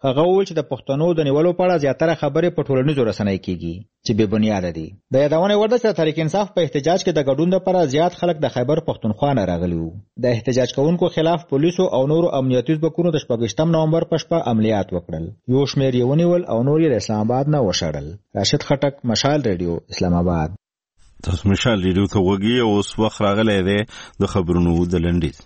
هغه وویل چې د پښتنو د نیولو په اړه زیاتره خبرې په ټولنیزو رسنیو کېږي چې بې بنیاده دي. د یادونې وړ ده چې د تحریک انصاف په احتجاج کې د ګډون لپاره زیات خلک د خیبر پښتونخوا نه راغلي وو. د احتجاج کوونکو خلاف پولیسو او نورو امنیتي ځواکونو د 28 نومبر په شپه عملیات وکړل. یو شمېر یې ونیول او نور یې د اسلام آباد نه وشړل. راشد خټک، مشال ریډیو، اسلام آباد. تاسو مشال ریډیو ته وګورئ او اوس وخت راغلی دی د خبرونو د لنډیز.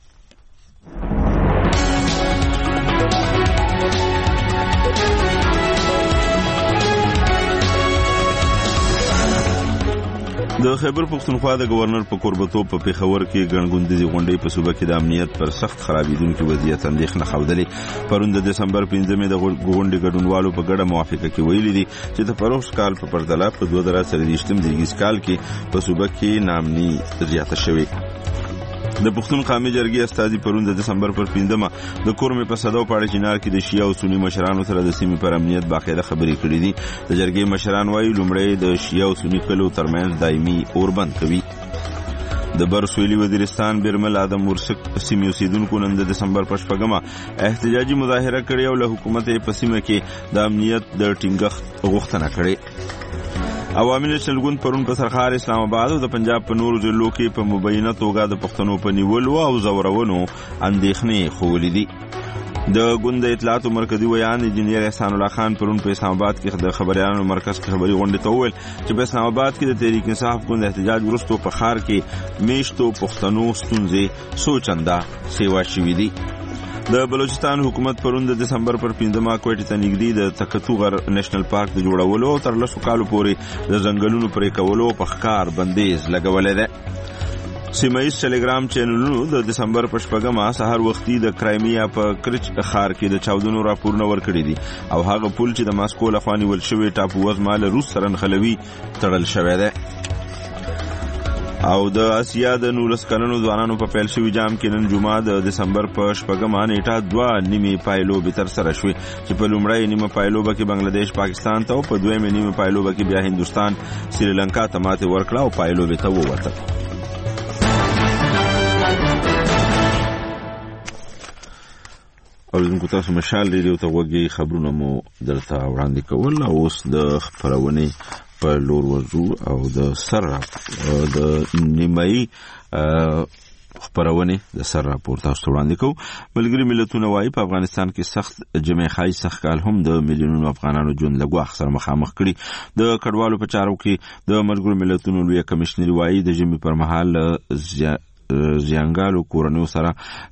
د خیبر پښتونخوا د گورنر په قربتوب په پیښور کې ګڼګوندیزي غونډې په صوبه کې د امنیت پر سخت خرابېدونکي وضعیت اندېښنه ښودلې. پرون د دسمبر 5 د غونډې ګډونوالو په ګډه موافقه کې ویلي دي چې د پروس کال په پرتله په 2023 کال کې په صوبه کې ناامني زیاته شوې. د پښتون قومي جرګې استازي پرون د دسمبر پر 5 د کورمې په صداو پاړه چینار کې د شیعه او سنی مشرانو سره د سیمې پر امنیت باقاعده خبرې کړې دي. د جرګې مشران وايي لومړی د شیعه او سنی کلو ترمنځ دایمي اوربند کوي. د برسویلی وزیرستان بیرمل آدم ورسک سیمې اوسیدونکو نن د دسمبر په 8 احتجاجي مظاهره کړې او له حکومت په سیمه کې د امنیت د ټینګښت غوښتنه کړې. عوامي نېشنل ګوند پرون په سرخار اسلام آباد او د پنجاب په نورو ضلعو کې په مبینه توګه د پښتنو په نیولو او زورونو اندېښنې ښودلې دي. د ګوند اطلاعاتو مرکزي ویان انجینیر احسان الله خان پرون په اسلام آباد کې د خبريالانو مرکز کې خبري غونډه ته وویل چې په اسلام آباد کې د تحریک انصاف ګوند احتجاج وروسته په ښار کې میشتو پښتنو ستونزې سوچنده سیوا شوې دي. د بلوچستان حکومت پرون د دسمبر پر 15 کوټې ته نږدې د تکتوغر نېشنل پارک د جوړولو او تر 10 کالو پورې د ځنګلونو پرې کولو په ښکار بندیز لګولې ده. سیمایي ټلګرام چینلونو د دسمبر په 8 سهار وختي د کرایمیا په کرچ ښار کې د چاودنو راپورونه ورکړي دي او هغه پل چې د ماسکو لخوا نیول شوی ټاپو وزمه له روس سره نښلوي تړل شوی دی. او د اسیا د 19 کلنو ځوانانو په پیل شوی جام کې نن جمعه د دسمبر په 8 نیټه 2 نیمه پایلوبې تر سره شوې چې په لومړی نیمه پایلوبه کې بنگلاديش پاکستان ته او په دویمه نیمه پایلوبه کې بیا هندستان سریلانکا ته ماته ورکړه او پایلوبې ته ووته. اوریدونکو تاسو مشال ریډیو ته وګورئ خبرونه مو درته وړاندې کول او اوس د خبرونې په لور ورځو او د سره د نیمایي خبرونه د سره راپور تاسو وړاندې کوو. ملګری ملتونه وايي په افغانستان کې سخت جمعي خای سخت کال هم د میلیونونو افغانانو ژوند له ګواښ سره مخامخ کړي. د کډوالو په چارو کې د ملګرو ملتونو لوی کمشنر وايي د ژمي پر مهال زیانګالو کورنیو سره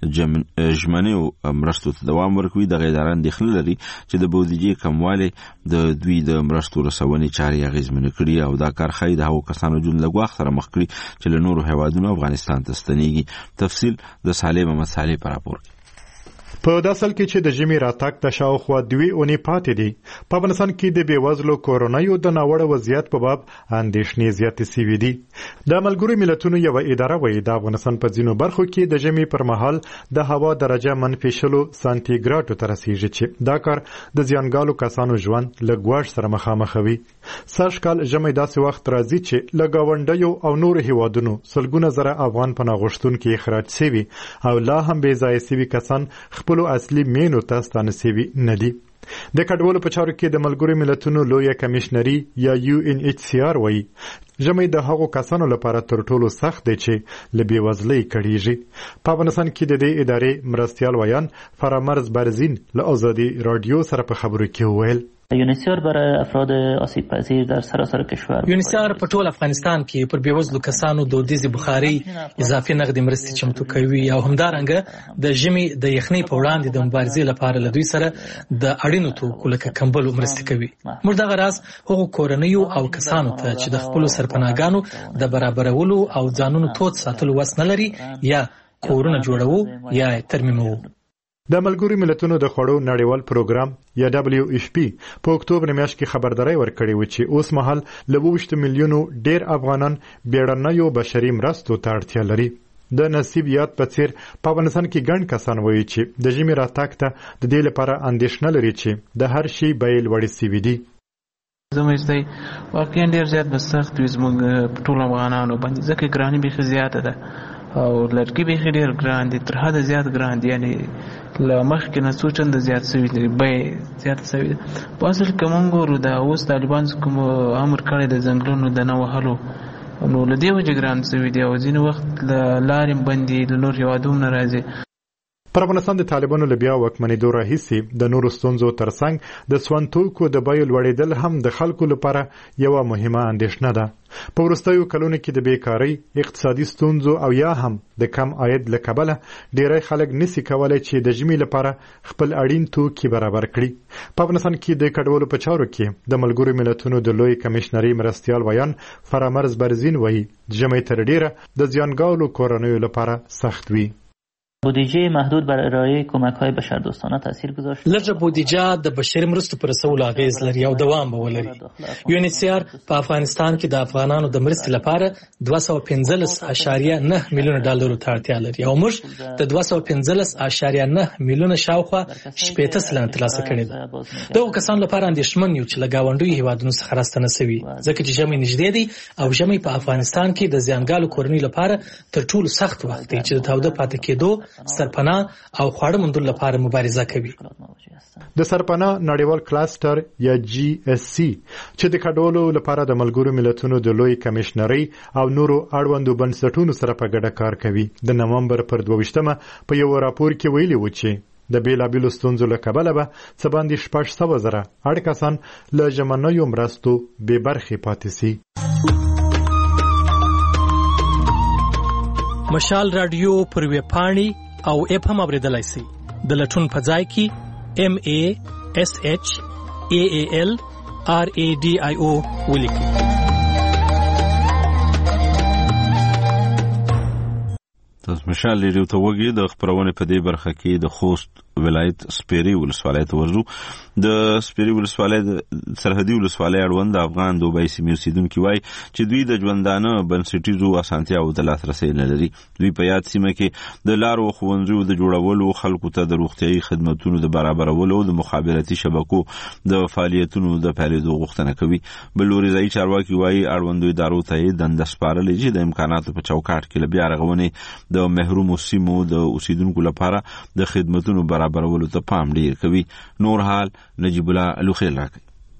ژمنیو مرستو ته دوام ورکوي. دغه اداره اندېښنه لري چې د بودیجې کموالی د دوی د مرستو رسونې چارې اغېزمنې کړي او دا کار ښایي د هغو کسانو ژوند له ګواښ سره مخ کړي چې له نورو هیوادونو افغانستان ته ستنېږي. تفصیل د صالح محمد صالح په راپور. په داسل کې چې د ژمي راتګ ته شاوخوا 2 اونۍ پاتې دي په افغانستان کې د بیوزلو کورونیو د ناوړه وضعیت په باب اندېښنې زیاتې شوې دي. د ملګرو ملتونو یو اداره وایي د افغانستان په ځینو برخو کې د ژمي پر مهال د هوا درجه -60 سانتیګراډ ته رسیږي چې دا کار د زیانګالو کسانو ژوند له ګواښ سره مخامخ وي. سږ کال ژمي داسې وخت راځي چې له ګاونډیو او نورو هیوادونو سلګونه زره افغان پناه غوښتونکي اخراج شوي او لا هم بې ځایه شوي کسان خپل اصلي مینو ته ستانه شوي نه دي. د کډوالو په چارو کې د ملګرو ملتونو لویه کمشنري یا UNHCR وایي ژمي د هغو کسانو لپاره تر ټولو سخت دی چې له بېوزلۍ کړېږي. په افغانستان کې د دې ادارې مرستیال ویان فرامرز برزین له آزادي رادیو سره په خبرو کې وویل یونیسر برای افراد آسیب پذیر در سراسر کشور. یونیسر په ټول افغانستان کې پر بیوزلو کسانو دودیزه بخاري اضافي نقدي مرستې چمتو کوي او همدارنګه د ژمي د یخنۍ په وړاندې د مبارزې لپاره له دوی سره د اړینو توکو لکه کمبل مرستې کوي. موږ دغه راز هغو کورنیو او کسانو ته چې د خپل سرپناهګانو د برابرولو او ځانونو تود ساتلو وس نه لري یا کورونه جوړوو یا ترمیموو. د ملګرو ملتونو د خوړو نړیوال پروګرام یا WFP په اکتوبر میاشت کې خبرداري ورکړې و چې اوس مهال له 20 میلیونو ډیر افغانان بیړنیو بشري مرستو ته اړتیا لري. د نصیب یاد په څیر په افغانستان کې ګڼ کسان وایي چې د ژمي راتګ ته د دې لپاره اندېښنه لري چې د هر شي بیې لوړې شوي دي. زموږ دی واقعا ډیر زیات سخت وي زموږ ټول افغانانو باندې ځکه ګراني بیخي زیاته ده او لرګي به ډېر ګران دي، تر حده زیات ګران دي، یعنی له مخکې نه څو چنده زیات شوي دي، بیې زیاته شوې ده. په اصل کې موږ ګورو دا اوس طالبان کوم امر کړی د ځنګلونو د نه وهلو، نو له دې وجې ګران شوي دي او ځینې وخت له لارې بند دي، له نور هېوادونو نه راځي. پر افغانستان د طالبانو له بیا واکمنېدو راهیسې د نورو ستونزو ترڅنګ د سون توکو د بیو لوړېدل هم د خلکو لپاره یوه مهمه اندېښنه ده. په وروستیو کلونو کې د بیکارۍ، اقتصادي ستونزو او یا هم د کم عاید له کبله ډېری خلک نسي کولی چې د ژمي لپاره خپل اړین توکي برابر کړي. په افغانستان کې د کډوالو په چارو کې د ملګرو ملتونو د لوی کمشنري مرستیال ویان فرامرز برزین وایي ژمی تر ډېره د زیانګالو کورنیو لپاره سخت وي. بودجه محدود بر ارائه کمک‌های بشردوستانه تاثیر گذاشت. لږه بودجه د بشري مرستو پر رسولو اغیز لري او دوام به ولري. UNHCR په افغانستان کې د افغانانو د مرستې لپاره 215.9 میلیون ډالرو ته اړتیا لري او موږ د 215.9 میلیون شاوخوا 80 سلنه ترلاسه کړې ده. دغه کسانو لپاره اندېښمن یو چې له ګاونډیو هیوادونو څخه راستنه شوي، ځکه چې ژمی نږدې دی او ژمی په افغانستان کې د زیانګالو کورنیو لپاره تر ټولو سخت وخت دی چې د تاوده پاتې کېدو، سرپناه او خواړه موندلو لپاره مبارزه کوي. د سرپناه نړیوال کلاستر یا GSC چې د کډوالو لپاره د ملګرو ملتونو د لوی کمشنري او نورو اړوندو بنسټونو سره په ګډه کار کوي، د نومبر پر 22مه په یو راپور کې ویلي و چې د بیلابیلو ستونزو له کبله به څه باندې 600,000 اړ کسان له ژمنیو مرستو بې برخې پاتې سي. مشال رادیو پر ویب پاڼې او اپ هم اوریدلای شي. د لټون په ځای کې MASHALRADIO ولیکئ. تاسو مشال ریډیو ته وګورئ. د خبرونه په دې برخه کې د خوست ولایت سپیری ولسوالۍ ته ورځو. د سپیری ولسوالۍ سرحدي ولسوالۍ اړوند افغان دوبۍ سیمې اوسیدونکو وایي چې دوی د ژوندانه بنسټیزو اسانتیاو د لاسرسي نه لري. دوی په یاد سیمه کې د لارو ښوونځیو د جوړولو، خلکو ته د روغتيایي خدماتو د برابرولو، د مخابراتي شبکو د فعالیتونو د پیلېدو غوښتنه کوي. بل لوري ځای چارواکي وایي اړوندو ادارو ته دنده سپارلې چې د امکاناتو په چوکاټ کې بیا رغونې د محرومو سیمو د اوسیدونکو لپاره د خدماتو برابرولو ته پام ډیر کوي. نور حال نجیب الله الوخیل راکړي.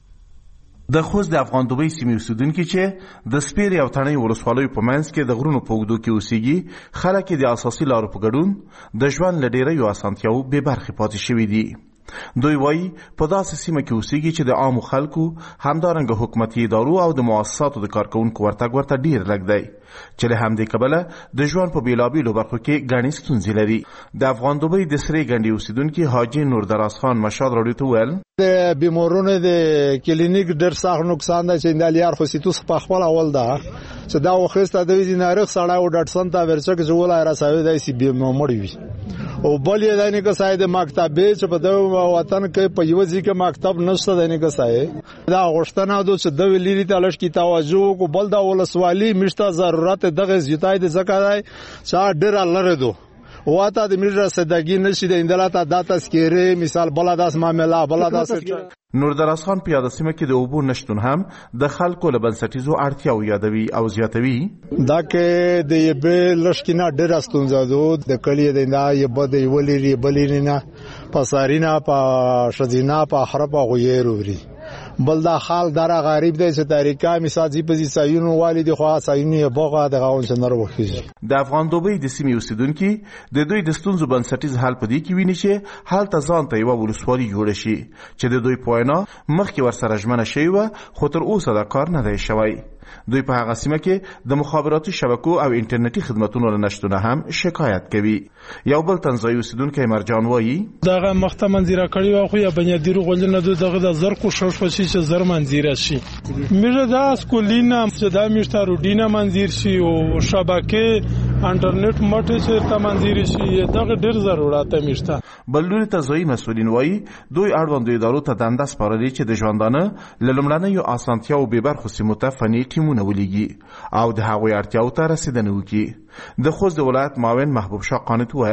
د خوست د افغان دوبۍ سیمې اوسیدونکي چې د سپیرې او تڼۍ ولسوالیو په منځ کې د غرونو په اوږدو کې اوسېږي، خلک د اساسي لارو په ګډون د ژوند له ډېریو اسانتیاوو بې برخې پاتې شوي دي. دوی وایي په داسې سیمه کې اوسېږي چې د عامو خلکو، همدارنګه حکومتي ادارو او د مؤسساتو د کارکوونکو ورتګ ورته ډیر لږ دی، چې له همدې کبله د ژوند په بېلابېلو برخو کې ګڼې ستونزې لري. د افغان دوبۍ د سرې ګنډۍ اوسیدونکي حاجي نوردراز خان مشال راډیو ته ویل د بیمارونو د کلینیک ډېر سخت نقصان دی چې د لیار خو سیتوس په خپل اول ده چې دا وخت د ویزي نارخ سړی او ډاټسن ته ورچک چې ولای راسوي د سی بیمار وي او بل یې دانه که ساید مکتب چې په د وطن کې په یو ځکه مکتب نشته دانه که ساید دا غوښتنه ده چې د ویلې ته لږ کی توجه کو بل دا ولسوالي مشته ضرورت دغه زیاتای د زکای چې ډېر لره دو واته د میرزا صدقی نشي د اندلاته د تذکیره مثال بلاداس معاملہ بلاداس. نوردراز خان پیاده سیمه کې د اوبو نشتون هم د خلکو له بنسټیزو اړتیاو یادوي او زیاتوي. دا کې د یبه لشکینه ډېر ستونزه ده د کلی د نه یبه د ولې بلینا پسارینا په شذینا په خراب غویروري بل دا حال دره غریب دی چې طریقه مثال زی په سایونو والد خو سایونی بوغه د غاون څنګه وخیږي. د افغان دوبۍ د سیمې اوسیدونکو د دوی د ستونزو بنسټیز حل پدې کې ویني چې حال ته ځان ته یو ولسوالي جوړ شي چې د دوی پوینا مخکې ورسره ژمنه شوی و خو تر اوسه دا کار نه دی شوی. دوی په هغه سیمه کې د مخابراتي شبکو او انټرنیټي خدماتونو لنشتونه هم شکایت کوي. یو بل تنزای اوسیدونکو مرجان وایي دغه مخته منځره کړی و خو یا بنیادی غولنه دغه د زر کو شش پسې چې زر منځره شي میره دا سکولینا چې دا میشته روډینا منځیر شي او شبکه انټرنیټ مټه چې ته منځیر شي دغه ډیر ضرورت میشته. بل لوري تنزای مسولین وایي دوی اړوند ادارو ته دنده سپارلې چې د ژوندانه لومړنۍ اسانتیاو به برخو سیمو ته فني ټیمونه ولېږي او د هغوی اړتیاو ته رسیدنه وکړي. د خوست د ولایت معاون محبوب شاه قانت ویل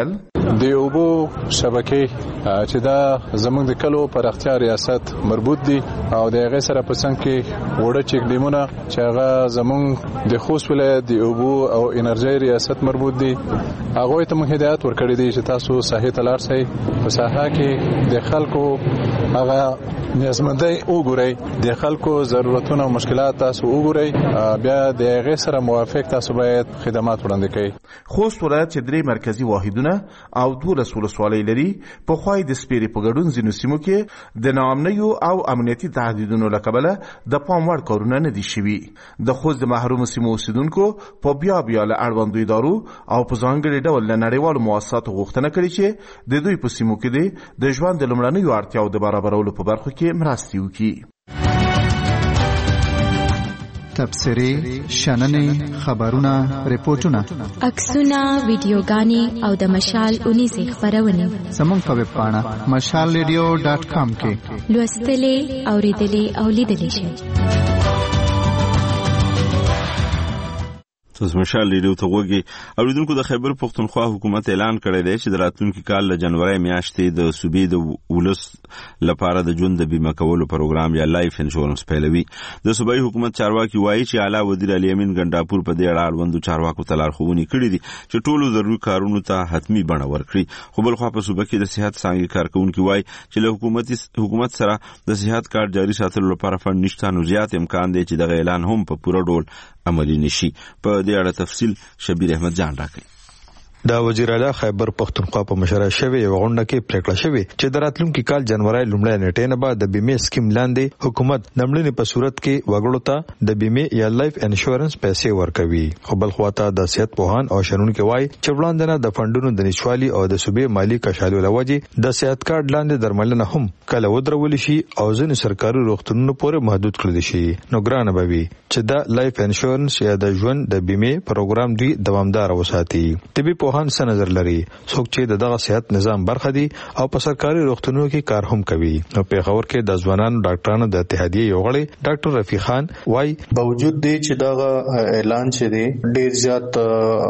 د اوبو شبکې چې دا زموږ د کلو پراختیا ریاست مربوط دي او د هغه سره په څنګ کې وړه چک ډیمونه چې هغه زموږ د خوست ولایت د اوبو او انرژي ریاست مربوط دي هغه ته موږ هدایت ورکړی دی چې تاسو ساحې ته لاړ شئ په ساحه کې د خلکو هغه نیازمندۍ وګورئ د خلکو ضرورتونه او مشکلات تاسو وګورئ بیا د هغه سره موافق تاسو باید خدمات وړاندې کړئ. خوست ولایت چې 3 مرکزی واحدونه او 12 ولسوالۍ لري په خوای د سپيري په ګډون ځینو سیمو کې د ناامنیو او امنیتي تهدیدونو لکبله د پام وړ کارونه نه دي شوي. د خوست د محروم سیمو اوسیدونکو په بیا له اړوندو ادارو او په ځانګړي ډول له نړیوالو مؤسساتو غوښتنه کړې چې د دوی په سیمو کې د ژوند د لومړنیو اړتیاو د برابرولو په برخو کې مرستې وکړي. تبصرې، شننې، خبرونه، ریپورتونه، عکسونه، ویډیوګانې او د مشال اونیزې خپرونې زموږ په ویب پاڼه mashalradio.com کې لوستلې، اورېدلې او لیدلې شئ. تاسو مشال ریډیو ته وګورئ. اوریدونکو د خیبر پختونخوا حکومت اعلان کړی دی چې د راتلونکي کال له جنوري میاشتې د صوبې د ولس لپاره د ژوند د بیمه کولو پروګرام یا لایف انشورنس پیلوي. د صوبایي حکومت چارواکي وایي چې اعلی وزیر علي امین ګنډاپور په دې اړه اړوندو چارواکو ته لارښوونې کړې دي چې ټولو ضروري کارونو ته حتمی بڼه ورکړي. خو بل خو په صوبه کې د صحت څانګې کارکونکو وایي چې له حکومت سره د صحت کارت جاري ساتلو لپاره فند نشته، نو زیات امکان دی چې دغه اعلان هم په پوره ډول عملی نشي. په دې اړه تفصیل شبیر احمد جان راکړي. د وزیر اعلی خیبر پختونخوا په مشره شوی یو غونډه کې پریکړه شوې چې د راتلونکي کال جنوري لومړۍ نیټې نه بعد د بیمه سکیم لاندې حکومت نمړنې په صورت کې وګړو ته د بیمه یا لایف انشورنس پیسې ورکوي. خو بل خواته د صحت پوهان او شنونکو وایي چې وړاندې د فندونو د نشوالي او د صوبې مالی کشالو لوجې د صحت کارت لاندې درملنه هم کله ودرول شي او ځینې سرکاري روغتونونو پورې محدود کړل شي. نو ګرانه بوي چې د لایف انشورنس یا د ژوند د بیمه پروګرام دوی دوامدار وساتي. طبي پوهان څه نظر لري؟ څوک چې دغه صحت نظام برخه دي او په سرکاري روغتونونو کې کار هم کوي. نو پیښور کې د ځوانانو ډاکټرانو د اتحادیې یو غړی ډاکټر رفیق خان وایي باوجود دی چې دغه اعلان چې دی ډیر زیات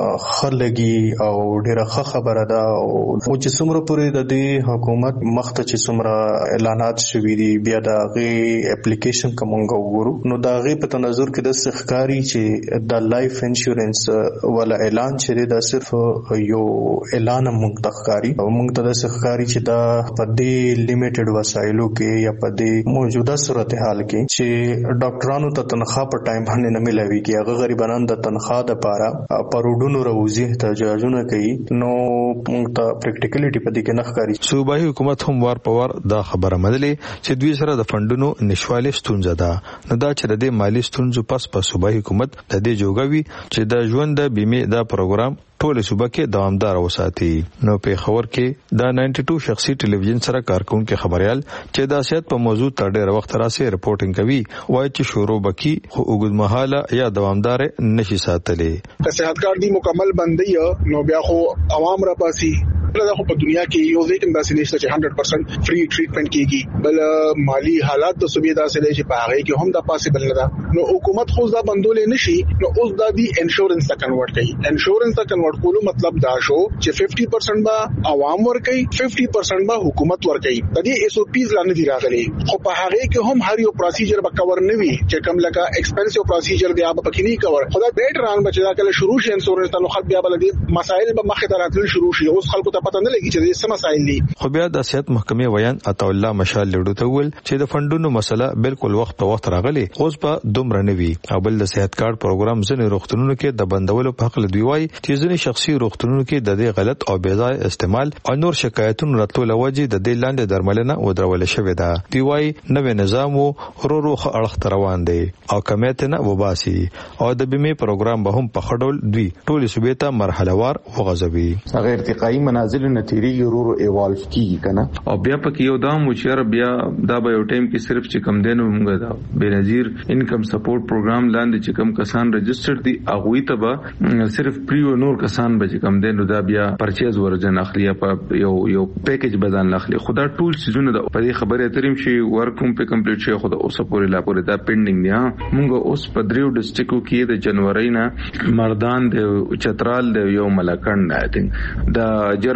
خلګي او ډیره ښه خبره ده او چې څومره پورې د دې حکومت مخته چې څومره اعلانات شوي دي بیا د هغې اپلیکیشن کومونګه وګورو نو د هغې په تنظر کې د ښکاري چې د لایف انشورنس ولا اعلان چې دی دا صرف یو اعلان موږ ته ښکاري او موږ ته داسې ښکاري چې دا په دې لیمیټډ وسایلو کې یا په دې موجوده صورتحال کې چې ډاکټرانو ته تنخواه په ټایم باندې نه ملاويږي، هغه غریبانو د تنخواه لپاره پروډونو راوځي احتجاجونه کوي، نو موږ ته پریکټیکلیټي په دې کې نه ښکاري. صوبایي حکومت هم وار په وار دا خبره منلې چې دوی سره د فندونو نشوالي ستونزه ده. نو دا چې د مالی ستونزو پس په صوبایي حکومت د دې جوګوي چې د ژوند د بیمه دا پروګرام ټول صوبه کې دوامدار وساتي. نو پیښور کې د 92 شخصي ټلویزیون سره کارکونکو خبريال چې د صحت په موضوع تر ډېر وخت راځي رپورټینګ کوي وایي چې شروع بکی خو وګدمحاله یا دوامدار نشي ساتلې. که صحت کارت دی مکمل بندي نو بیا خو عوام را پاسي دا خو په دنیا کې یو ځکه داسې نشته چې 100% فری ټریټمنټ کیږي، بل مالی حالات د صوبې داسې دي چې په هغه کې هم دا پاسبل نه ده. نو حکومت خو دا بندول نشي، نو اوس دا دی انشورنس ته کنورټ کوي. انشورنس ته کنورټ کولو مطلب دا شو چې 50% به عوام ورکوي، 50% به حکومت ورکوي. د دې اس او پیز لاندې دی راغلي، خو په هغه کې هم هر یو پروسیجر به کور نه وي چې کوم لکه ایکسپنسیو پروسیجر دی هغه پکې نه کور. خدای بیت ران بچا کله شروع شي انشورنس ته نو خلک بیا بل دي مسائل به مخه ته راتل شروع شي. اوس خلکو ته پته نه لګي چې څه مسائل دي. خو بیا د صحت محکمې ویان عطا الله مشال لړو ته ول چې د فندونو مسله بالکل وخت په وخت راغلي، اوس په دومره نه وي. او بل د صحت کارت پروګرام ځنې روغتونونو کې د بندولو په حق لدوی وایي چې ځنې شخصي روغتونونو کې د دې غلط او بې ځای استعمال او نور شکایتونو راتلو لوجې د دې لاندې درملنه ودرول شوې ده. دی وایي نوې نظام ورو اړخ روان دی او کمیت نه وباسي او د بیمه پروګرام به هم په خډول دوی ټول صوبې ته مرحله وار وغځوي. هغه ارتقائي منازل نتیری ورو ایوالو کیږي کنه او بیا پکې یو دام وچر بیا دا به یو ټیم کې صرف چې کم دینو موږ دا بنظیر انکم سپورټ پروګرام لاندې چې کم کسان رجسټر دي هغه ته به صرف پریو نور کسان به چې کم دینو دا بیا پرچیز ورجن اخلي په یو پیکیج بدن اخلي. خدا ټول سيزونه د په دې خبره اتریم شي ورکوم په کمپلیټ شي خدا اوسه پورې لا پورې دا پینډینګ دی. موږ اوس په دریو ډسټریکو کې د جنوري نه مردان د چترال د یو ملکند آی تھنک د جرم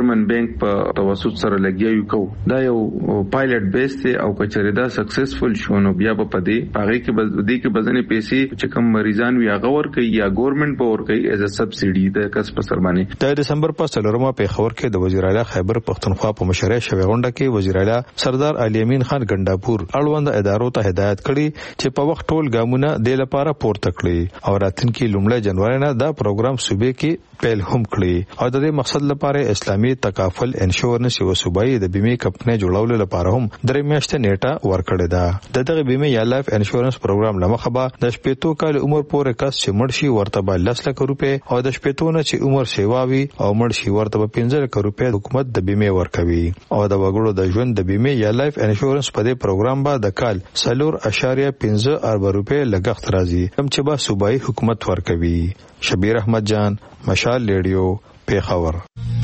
جرمن بانک په توسط سره لګیایو کو. دا یو پایلټ بیس ته او کچره دا سکسسفل شو نو بیا په دې هغه کې بدې کې بزنې پیسې چې کم مریضان وی هغه ور کوي یا ګورنمنت په ور کوي ایز ا سبسيډي د کس په سر باندې. د دسمبر په 4 په خبر کې د وزیر اعلی خیبر پختونخوا په مشرۍ شوې غونډه کې وزیر اعلی سردار علي امین خان ګنداپور اړوند ادارو ته هدایت کړي چې په وخت ټول ګامونه د لپاره پورته کړي او راتلونکي لومړی جنوري نه دا پروګرام صوبې کې پیل هم کړي او د دې مقصد لپاره اسلامي تکافل انشورنس او صوبایي د بیمه کمپنۍ جوړولو لپاره هم درې میاشتې نیټه ورکړې ده. دغه بیمه یا لایف انشورنس پروګرام لمخه به د 15 کال عمر پورې کس چې مړ شي ورته به 10 لک روپۍ او د 15 نه چې عمر سیواوي او مړ شي ورته به 15 لک روپۍ حکومت د بیمه ورکوي او د وګړو د ژوند د بیمه یا لایف انشورنس په دې پروګرام به د کال 4.15 ارب روپۍ لګښت راځي کوم چې به صوبایي حکومت ورکوي. شبیر احمد جان، مشال ریډیو، پیښور.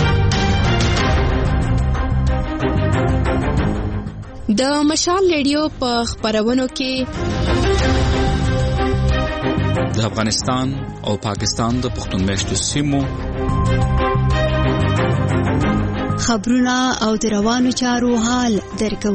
د مشال ریډیو په خبرونو کې د افغانستان او پاکستان د پښتون میشتو سیمو خبرونه او د روانو چارو حال درکو.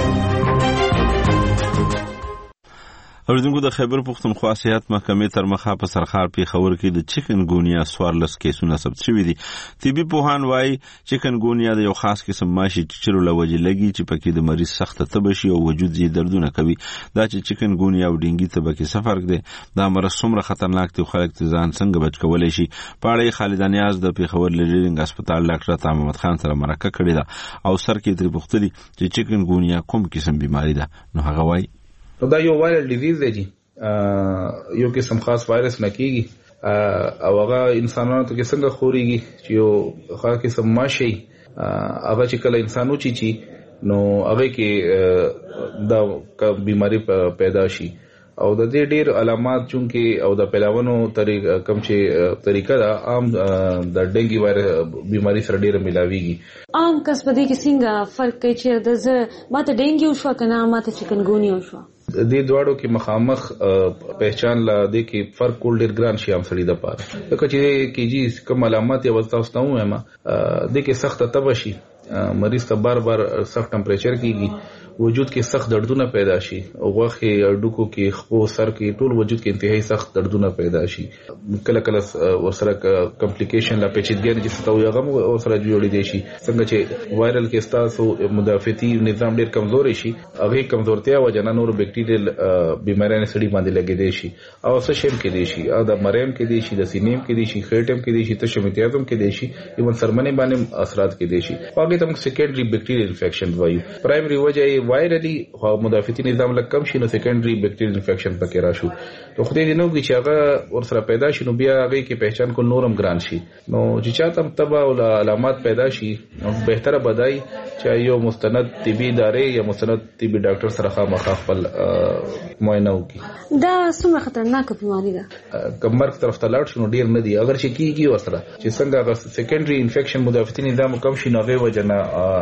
اوریدونکو د خیبر پختونخوا صحت محکمې تر مخه په سرخار پیښور کې د چکن ګونیا 14 کیسونه ثبت شوي دي. طبي پوهان وايي چکن ګونیا د یو خاص قسم ماشي چیرو لوجه لګي چې پکې د مریض سخت تبه شي او وجود یې دردونه کوي. دا چې چکن ګونیا او ډینګي تبه کې څه فرق دی؟ دا مرض څومره خطرناک دی او خلک ځان څنګه بچ کولای شي؟ په اړه خالد نیاز د پیښور لیډینګ هسپتال ډاکټر عطا محمد خان سره مرکه کړې ده او سر کې ترې پوښتنه چې چکن ګونیا کوم قسم بیماری ده. نو هغه وايي دا یو وایرل ډیزیز دی چې یو قسم خاص وایرس نه کیږي او هغه انسانانو ته څنګه خوريږي چې یو خاص قسم ماشي هغه چې کله انسانو چی نو هغه کې دا بیماری پیدا شي او د دې ډېر علامات چونکه او د پهلاونو طریقه کم چې طریقه دا عام د ډنګي وایرس بیماری سره ډېر ملاويږي. عام کس په دې کې څنګه فرق کوي چې د ماته ډنګي وشو کنه ماته چکن ګونیا وشو؟ دې دواړو کې مخامخ پہچان لا دې کې فرق کول ډېر ګران شي عام سړي د پاره. لکه چې کېږي کوم علامات یې وځتاوس نه وایم دې کې سخت تبه شي، مریض ته بار بار سخت ټمپریچر کېږي، وجود کې سخت دردونه پیدا شي او غوښه اډوکو کې خپو سر کې ټول وجود کې انتهایی سخت دردونه پیدا شي. کله کله ورسره کمپلیکیشن لا پیچیدګي چې ستو یغم ورسره جوړې دي شي څنګه چې وایرل کې ستاسو مدافعتي نظام ډېر کمزوري شي، هغه کمزورتیا وجنه نور بیکټیریل بیماریاں سړي باندې لګې دي شي او څه شیم کې دي شي او د مریم کې دي شي، د سینیم کې دي شي، خېټم کې دي شي، تشمیتیازم کې دي شي، ایون سرمنې باندې اثرات کې دي شي. هغه تم سیکنډري بیکټیریل انفیکشن وایي. پرایمري وجه وایرلی مدافعتي نظام لږ کم شي نو سیکنډري بیکټیریل انفیکشن پکې راشو. نو خدای دې نو چې هغه ورسره پیدا شي نو بیا هغه کې پہچان کو نورم ګران شي. نو چې چاته تبه او علامات پیدا شي نو بهتره بدای چې یو مستند طبي ادارې یا مستند طبي ډاکټر سره خامخا خپل معاینه وکړي. دا څومره خطرناک بیماری ده؟ کمر طرف ته لاړ شي نو ډیر نه دی، اگر چې کیږي ورسره چې څنګه سیکنډري انفیکشن مدافعتي نظام کم شي نو هغه وجنه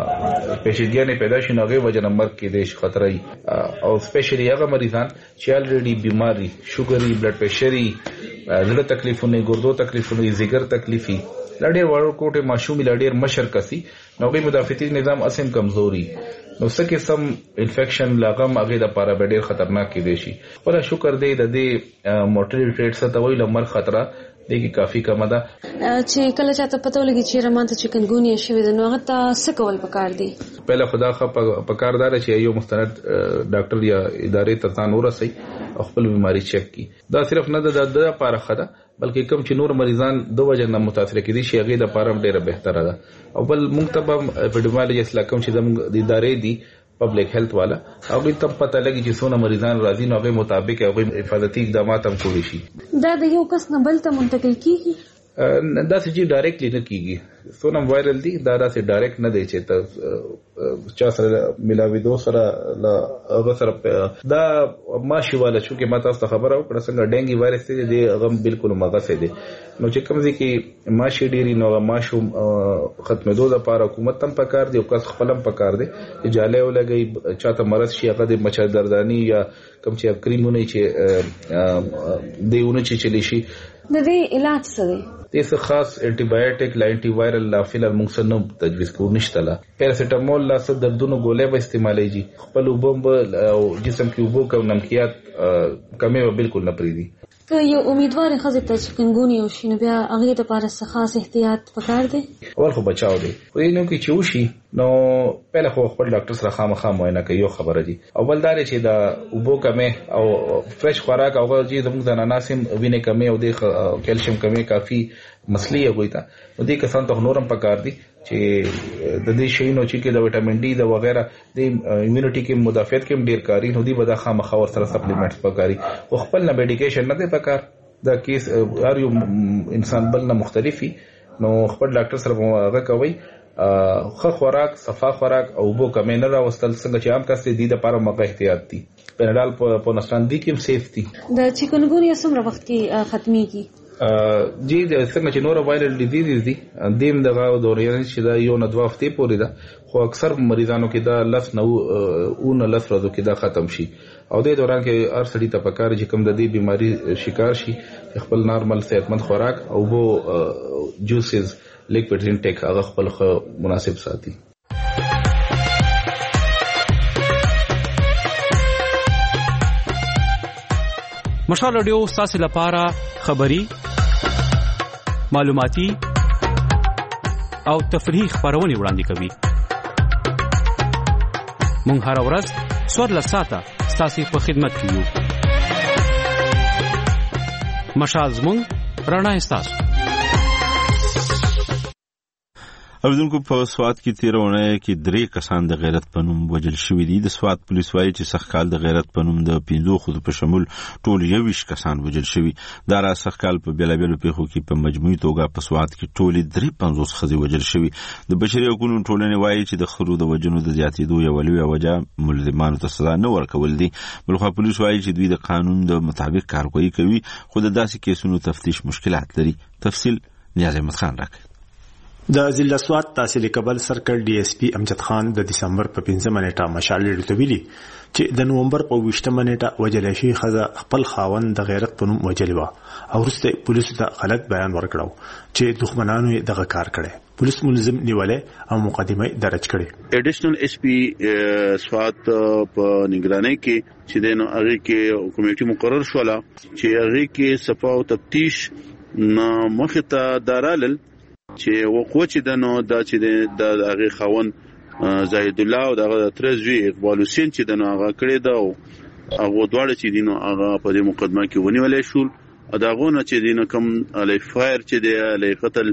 پیچیدګي نه پیدا شي نو هغه وجنه مرګ کې دي خطر ای او سپیشلی هغه مریضان چې الریډي بیماری شوګري بلډ پريشري زړه تکلیفونه ګردو تکلیفونه زیګر تکلیفي لړډیر ورکوټه ماشومي لړډیر مشر کسي نو به مدافعتي نظام اسیم کمزوري نو سکه سم انفیکشن لاغم هغه د پاره ډیر خطرناک کې دي شي. ولا شکر دې د دې مورټالټی ریټ څخه ویل مر خطر دغه کافي کم ده چې کله چاته پته ولګي چې رمانته چکن ګونیا شوی ده نو هغه ته څه کول پکار دي؟ پهله خدا پکار دار چې یو مستند ډاکټر یا ادارې ته ځان ورسي او خپل بیماری چیک کی. دا صرف نه د لپاره خده بلکې کوم چې نور مریضان دوه وجه نه متاثر کړي شي هغه د لپاره ډیره بهتره ده. او بل موږ ته اپیډیمیولوژي اسلا کوم چې د ادارې دي پبلک هیلث والا هغه ته پته لګي چې څونه مریضان راځي نو هغه مطابق هغه حفاظتي اقدامات هم کوي شي. دا د یو کس نه بل ته منتقل کیږي؟ دا چې ډایرکټلی نه کیږي. څونه وایرل دي دا داسې ډایرکټ نه دی چې ته چا سره ملاوي دو سره هغه سره دا ماشي والا چې ما تاسو ته خبره وکړه څنګه ډنګي وایرس دی هغه بالکل مغصه دی. نو چې کوم ځکه ماشي ډيري نو ماشو ختمېدو لپاره حکومت هم پکار دی او کس خپلم پکار دی جاله ولګي چاته مرض شي هغه د مچدردانی یا کوم چې کریمونه چې دیونه چې چلی شي د دې علاج څه دی؟ دې څه خاص انټي بایوټیک لا انټي وایرل لا فعل موږ سره نه تجویز کوو نشته لا پیراسټامول لا څه دردونو ګولې به استعمالېږي خپل وبم او جسم کې وبو کو نمکیات کمې به بالکل نه پریدي که یو امیدوار خزه ته چکنګونی او شنو بیا هغه د لپاره خاص احتیاط پکار دی اول خو بچاو دی خو نو کې چې وشي نو پهله خو خپل ډاکټر سره خامخا معاینه کوي خبره دي او بل دا چې دا وبو کمې او فرش خوراک او چې زموږ د ناناسم وینې کمې او د کیلشیم کمې کافي مسلې وي تا نو دې کسان ته نورم پکار دي چې د دې شی نو چې د وټامین ډي د وغیرہ د ایمونټي کې مدافعت کې ډیر کاری نو دی به د خامخا ور سره سپلیمنټس پکاري او خپل نه میډیکیشن نه دی پکار دا کیس هر یو انسان بل نه مختلفي نو خپل ډاکټر سره هغه کوي خو خوراک صفا خوراک او بو کمې نه راوستل څنګه چې عام کس دي د لپاره مګه احتیاط دي پنډال په نستان دي کې سیفټي د چکنګونی څومره وخت کې ختميږي جی د څنګه چې نور وایرل ډیزیز دي دیم دغه دورې چې دا یو نه دوه هفتې پورې ده خو اکثر مریضانو کې دا لس نه اون لس ورځو کې دا ختم شي او د دوران کې هر سړی ته پکار چې کوم د دې بیماری شکار شي خپل نارمل صحتمند خوراک او بو جوسز لیکوډ انټیک هغه خپل مناسب ساتي مشال رادیو ساسي لپاره خبري معلوماتي او تفریحي خبرونه وړاندې کوي مونږ هر ورځ څوار لساته ساسي په خدمت کې یو مشال زمونږ رڼا استاسو اوریدونکو په سوات کې تیرونه کې 3 کسان د غیرت پنوم وجل شوی دي د سوات پولیس وایي چې سخکال د غیرت پنوم د 15 خود په شمول ټول 21 کسان وجل شوی دا را سخکال په بیلابیلو پیښو کې په مجموعي توګه په سوات کې ټول 53 خزي وجل شوی د بشري حقوقو ټولنې وایي چې د خرو د وجنو د زیاتېدو یو لوی وجه ملزمانو ته سزا نه ورکول دي بلخو پولیس وایي چې دوی د قانون د مطابق کارکوي کوي خو د داسې کیسونو تفتیش مشکلات لري تفصیل نیاز احمد خان راکړي د ضلع سوات تحصیل کبل سرکل D S P امجد خان د دسمبر په 15 منېټه مشال لري ویلي چې د نومبر په 20 منېټه وجل شي خزه خپل خاوند د غیرت پنوم وجل و او ورسته پولیسو ته غلط بیان ورکړو چې دښمنانو یې دغه کار کړي پولیس ملزم نیولې او مقدمه درج کړي ایډیشنل ایس پی سوات په نگرانی کې چې دنو هغه کې کمیټه مقرر شوله چې هغه کې صفا او تفتیش نه مخته دارال چې وقوع چې دنو دا چې د هغه خاون زاهد الله او دغه ترزوی اقبال حسین چې دنو هغه کړی دا او هغه دواړه چې دینو هغه په دې مقدمه کې ونیولې شول اداغه نه چې دینو کوم علی فایر چې دی علی قتل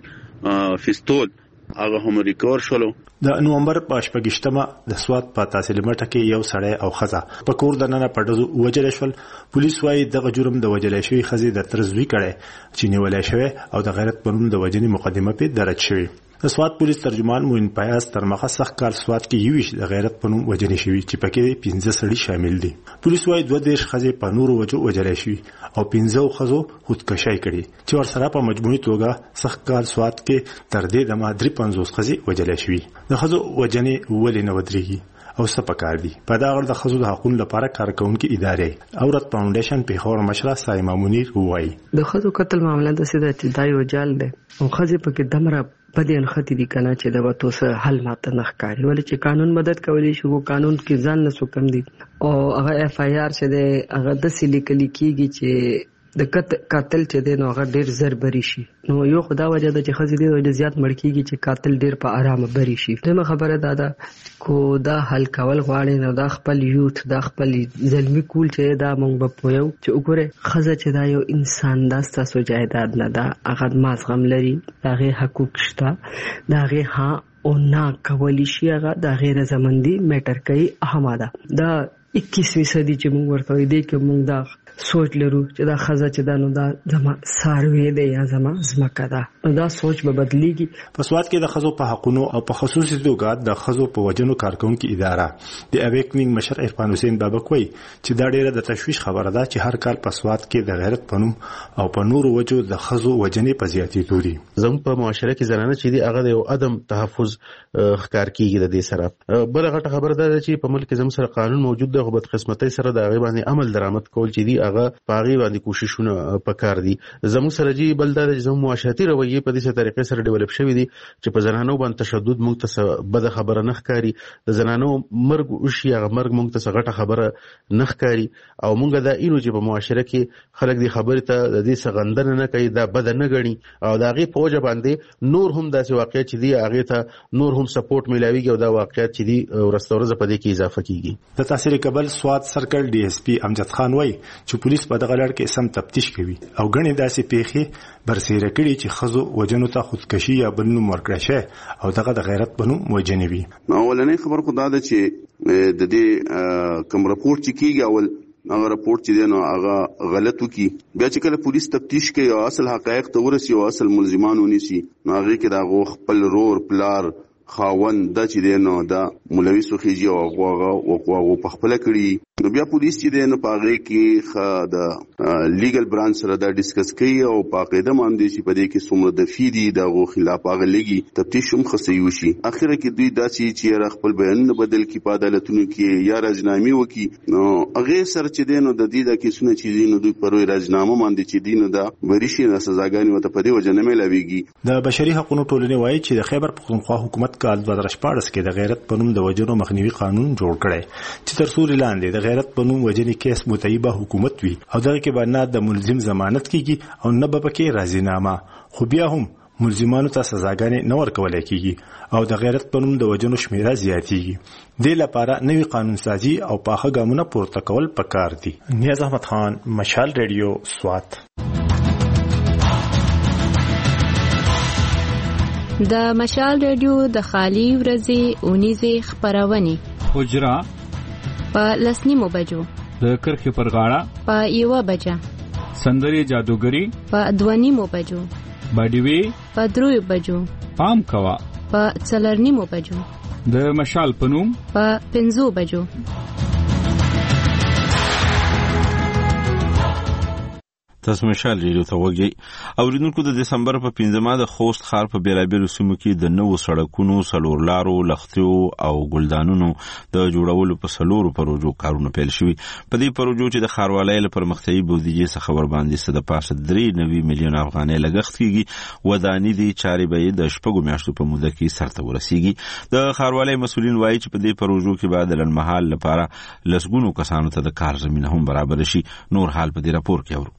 فستول هغه هم ریکور شولو د نومبر په 28مه د سوات په تحصیل مټه کې یو سړی او خزه په کور د ننه پټو وجل شول پولیس وايي دغه جرم د وجل شوی خزه د ترزوی کړي چې نیولې شوی او د غیرت پنوم د وجنې مقدمه په درج شوی د سوات پولیس ترجمان موین پیاس تر مخه سخت کال سوات کې یوش د غیرت پنوم وجنې شوی چې پکې 15 سړي شامل دي پولیس وايي 2 دیش خزه په نورو وجو وجل شوی او 15 خزو خودکشي کړي چې ور سره په مجموعي توګه سخت کال سوات کې تر دې د مادري 50 خزه وجل شوی د خزو وجنې ولې نه ودرېږي او سپکار دي په دا غړ د خزو د حقوقو لپاره کارکونکو ادارې اورت فاونډیشن په خور مشره سایما منیر وایي د خزو قتل معاملې د سیده ابتدایي وجال ده او خزه پکې دمره بدین ختی دي کنه چې د وته سره حل ماته نخکاری ولې چې قانون مدد کوي شو قانون کې ځان نه سو کم دي او هغه اف آی آر چې ده هغه د سلیکلی کیږي چې د قاتل چې دی نو هغه ډیر زر بری شي نو یو خدا وجه د چې خزې دی د زیات مړکیږي چې قاتل ډیر په آرامه بری شي دغه خبره دادا کو دا حل کول غواړي نو دا خپل یوث دا خپل ظلمي کول چې دا مونږ په پویو چې وګوره خزه چې دا یو انسان داسته جایداد نه دا هغه مازغم لري دغه حقوق شته دغه ها او نا کولی شي هغه د غیر زمندي میټر کوي اهمه ده دا 21 صدی چې مونږ ورته دی کې مونږ دا سوچ لرو چې دا خزه چې دا نو دا زما ساروی دی یا زما زمکه ده نو دا سوچ به بدلیږي په سوات کې د خزو په حقونو او په خصوصي توګه د خزو په وجنو کارکونکو اداره د اویکنینګ مشر عرفان حسین بابک وایي چې دا ډیره د تشویش خبره ده چې هر کال په سوات کې د غیرت پنوم او په نورو وجو د خزو وجنې په زیاتېدو دي زموږ په معاشره کې زنانه چې دی هغه د عدم تحفظ ښکار کیږي د دې سره بل غټه خبره ده چې په ملک زموږ سره قانون موجود ده خو بد قسمتۍ سره د غیبانې عمل درآمد کول چې دی هغه پاغي باندې کوششونه پکار دي. زموږ سره جی بلدار زموږ معاشرتي رویه په دې طریقې سره ډیولپ شوی دي چې په زنانو باندې تشدد موږ ته بد خبره نه ښکاري, د زنانو مرګ وشي هغه مرګ موږ ته غټه خبره نه ښکاري, او موږ دا اینو چې په معاشره کې خلک دې خبره ته د دې څرګندنه نه کوي, دا بد نه ګڼي, او دا غي په وجه باندې نور هم داسې واقعیت چې دی هغه ته نور هم سپورټ ملاويږي, او دا واقعیت چې دی ورستورزه په دې کې اضافه کیږي. د تحصیل کابل سواد سرکل ډي اس پی امجد خان وای چې پولیس په دغه لړ کې سم تفتیش کوي او غني داسې پیخي برسېره کړي چې خزو وجنو ته خودکشي یا بنو مرکړه شه او دغه د غیرت بنو وجنوي. اولنې خبر خو دا ده چې د دې کوم راپورټ چې کیږي اول هغه راپورټ چې دی نو هغه غلط وکي, بیا چې کله پولیس تفتیش کوي او اصل حقایق ته ورسي او اصل ملزمان ونیسي نو هغه کې دا غو خپل رور پلار خاوند د چې دی نو دا مولوي سوخیجی او هغه په خپل کړي, نو بیا پولیس چې دی نو پاغه کې د لیګل برانچ سره دا ډیسکس کوي او پاقاعده باندې چې په دې کې څومره د فیدی دغه خلاف هغه لګي تفتیش هم خصي وشي. اخره کې دوی داسې چې خپل بیان بدل کی په عدالتونو کې یا راجنامي وکي, نو هغه سره چې دی نو د دې د کیسونه چې نو دوی پروي راجنامه باندې چې دی نو دا بریشي نه سزاګانی وته په دې وجه نه ملاويږي. د بشري حقوقو ټولنې وایي چې د خیبر پختونخوا حکومت کال 2014 کې د غیرت پنوم د وجنو مخنیوي قانون جوړ کړی چې تر څو لاندې د غیرت پنوم وجنې کیس متعیبه حکومت وي او دغه کې باندې د ملزم ضمانت کیږي او نه به پکې راضینامه, خو بیا هم ملزمانو ته سزاګانې نه ورکول کیږي او د غیرت پنوم د وجنو شمیره زیاتیږي. د لپاره نوی قانون سازي او پاخه ګامونه پورته کول پکار دي. نیاز احمد خان, مشال ریډیو, سوات. د مشال ریډیو د خالی ورځې اونیزه خبرونه حجرا په لسنیمو بجو, د کرخې پر غاړه په 1 بجه, سندري جادوګری په 2 بجو, باډیوي په 3 بجو, پام کوا په 4 بجو, د مشال پنوم په 5 بجو. تاسو مشال ریډیو ته وګورئ. اوریدونکو د دسمبر په 15مه د خوست ښار په بیلابیلو سیمو کې د نوو سړکونو, سلور لارو, لختیو او ګلدانونو د جوړولو په سلورو پروژو کارونه پیل شوي. په دې پروژو چې د ښاروالۍ له پرمختیايي بودیجې څخه ور باندې څه د پاسه 93 میلیون افغانۍ لګښت کیږي. ودانۍ دي چارې به د شپږو میاشتو په موده کې سرته ورسیږي. د ښاروالۍ مسؤلین وایي چې په دې پروژو کې بعد لنمحال لپاره لسګونو کسانو ته د کار زمينه هم برابر شي. نور حال په دې راپور کې اورو.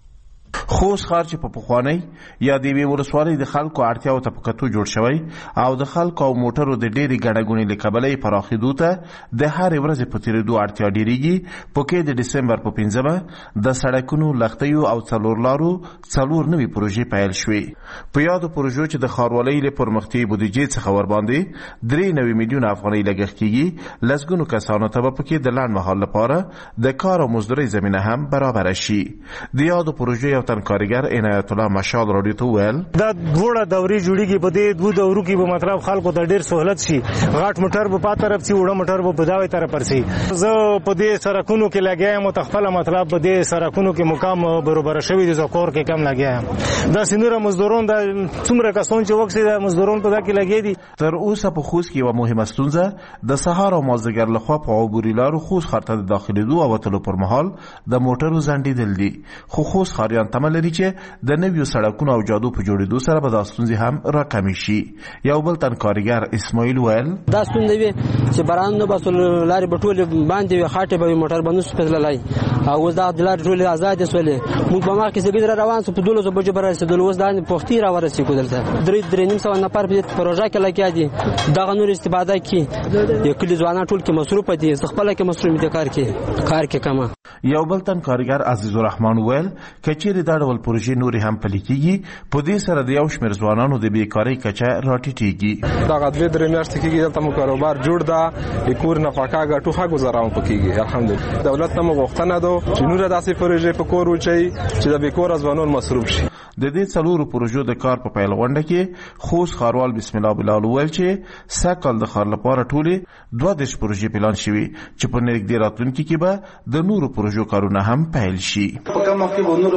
خوست ښار چې په پخوانی یا د وی ورسوالۍ د خلکو اړتیاو ته پکتو جوړ شوی او د خلکو او موټرو د ډېری ګڼګونې لکبلې پراخېدو ته د هر ورځې په تیریدو اړتیا ډېریږي. په کې د دسمبر په 15مه د سړکونو, لختیو او څلور لارو څلور نوي پروژې پیل شوې. په یادو پروژو چې د ښاروالۍ له پرمختیايي بودیجې څخه ور باندې 93 میلیون افغانۍ لګښت کیږي. لسګونو کسانو ته په کې د لنډمهال لپاره د کار او مزدورۍ زمینه هم برابر شي. د یادو پروژې تن کارګر عنایت الله مشال رادیو ته ویل دا دوړه دوري جوړیږي. په دې دوه دورو کې به مطلب خلکو ته ډیر سہولت شي. غاټ موټر په پات طرف شي, وړه موټر په داوی طرف پر شي. زه په دې سرکونو کې لګیایم او تخپل مطلب په دې سرکونو کې مقام برابر شوی دي. زکور کې کم لګیایم. دا سینوره مزدورون د څومره کسان چې وخت د مزدورون په دکې لګی دي. تر اوسه په خوست کې یو مهمه ستونزه د سهار او مازدیګر لخوا په عبوري لارو خوست ښار ته داخليدو او وتلو پر مهال د موټرو زنډیدل دي. خو خوست ښاریان تمه لري چې د نویو سړکونو او جادو په جوړېدو سره به دا ستونزې هم راکمې شي. یو بل تن کارګر اسماعیل ویل دا ستونزه وي چې باران نو بس لارې بټول باندې خاطه به موټر باندې سپېدلای او اوس دا د لارې ټول آزاد سولې. موږ په ما کې سګید روان سو په 12 بجې بر رسیدل. اوس دا پوښتې را ورسې کولته 3.5 نفر په پروژه کې لګیا دي. دا نور استفاده کی یو کلی ځوانان ټول کې مصروف دي. خپل کې مصروف دي کار کې کما. یو بل تن کارګر عزیز الرحمن ویل کچېری دا ډول پروژې نورې هم پلي کیږي. په دې سره د یو شمېر ځوانانو د بیکارۍ کچه راټیټېږي. دا غدوی درې میاشتې کېږي دلته مو کاروبار جوړ ده. کور نفقه ګټوخه گزارم پکېږي. الحمدلله دولت ته مو غوښتنه ده چې نور داسې پروژې په کور وچي چې د بیکور ځوانان مصروف شي. د دې څلورو پروژو د کار په پیل غونډه کې خوست ښاروال بسم الله بلال ویل چې سکل د ښار لپاره ټولې 12 پروژې پلان شوي چې په نږدې راتلونکي کې به د نورو پروژو کارونه هم پیل شي. په کومه کې به نورو پروژې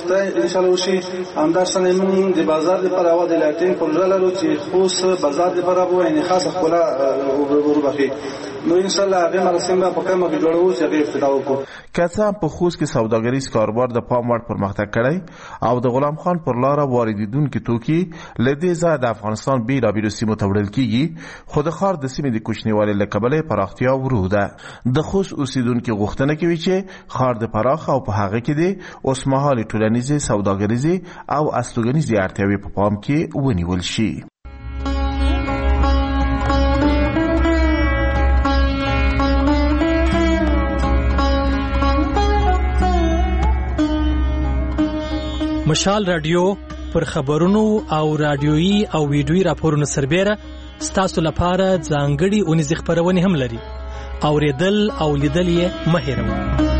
ته ان شاء الله وشي همدا څنګه موږ د بازار لپاره او د لاټین پروژه لرو چې خاص بازار لپاره به نه خاصه خپل وربخي نو ان شاء الله هغه مراسم په کومه کې جوړو چې هغه افتتاح وکړو. کڅا په خوست کې سوداګریز کاروبار د پام وړ پرمختګ کړی او د غلام خان پر لار واردیدونکو توکي لدې ځای د افغانستان بیلابیلو سیمو ته وړل کیږي خو د ښار د سیمې د کوچنیوالي له کبله پراختیا ورو ده. د خوست اوسیدونکو غوښتنه کوي چې ښار د پراخ او په هغه کې د اوسمهالي ټولنیزې سوداګریزي او استوګنیزي اړتیاوې په پام کې ونیول شي. مشال رادیو پر خبرونو او رادیويي او ویډیويي راپورونو سربېره ستاسو لپاره ځانګړي اونیزې خبرونه هم لري. اوریدل او لیدل یې مه هېروئ.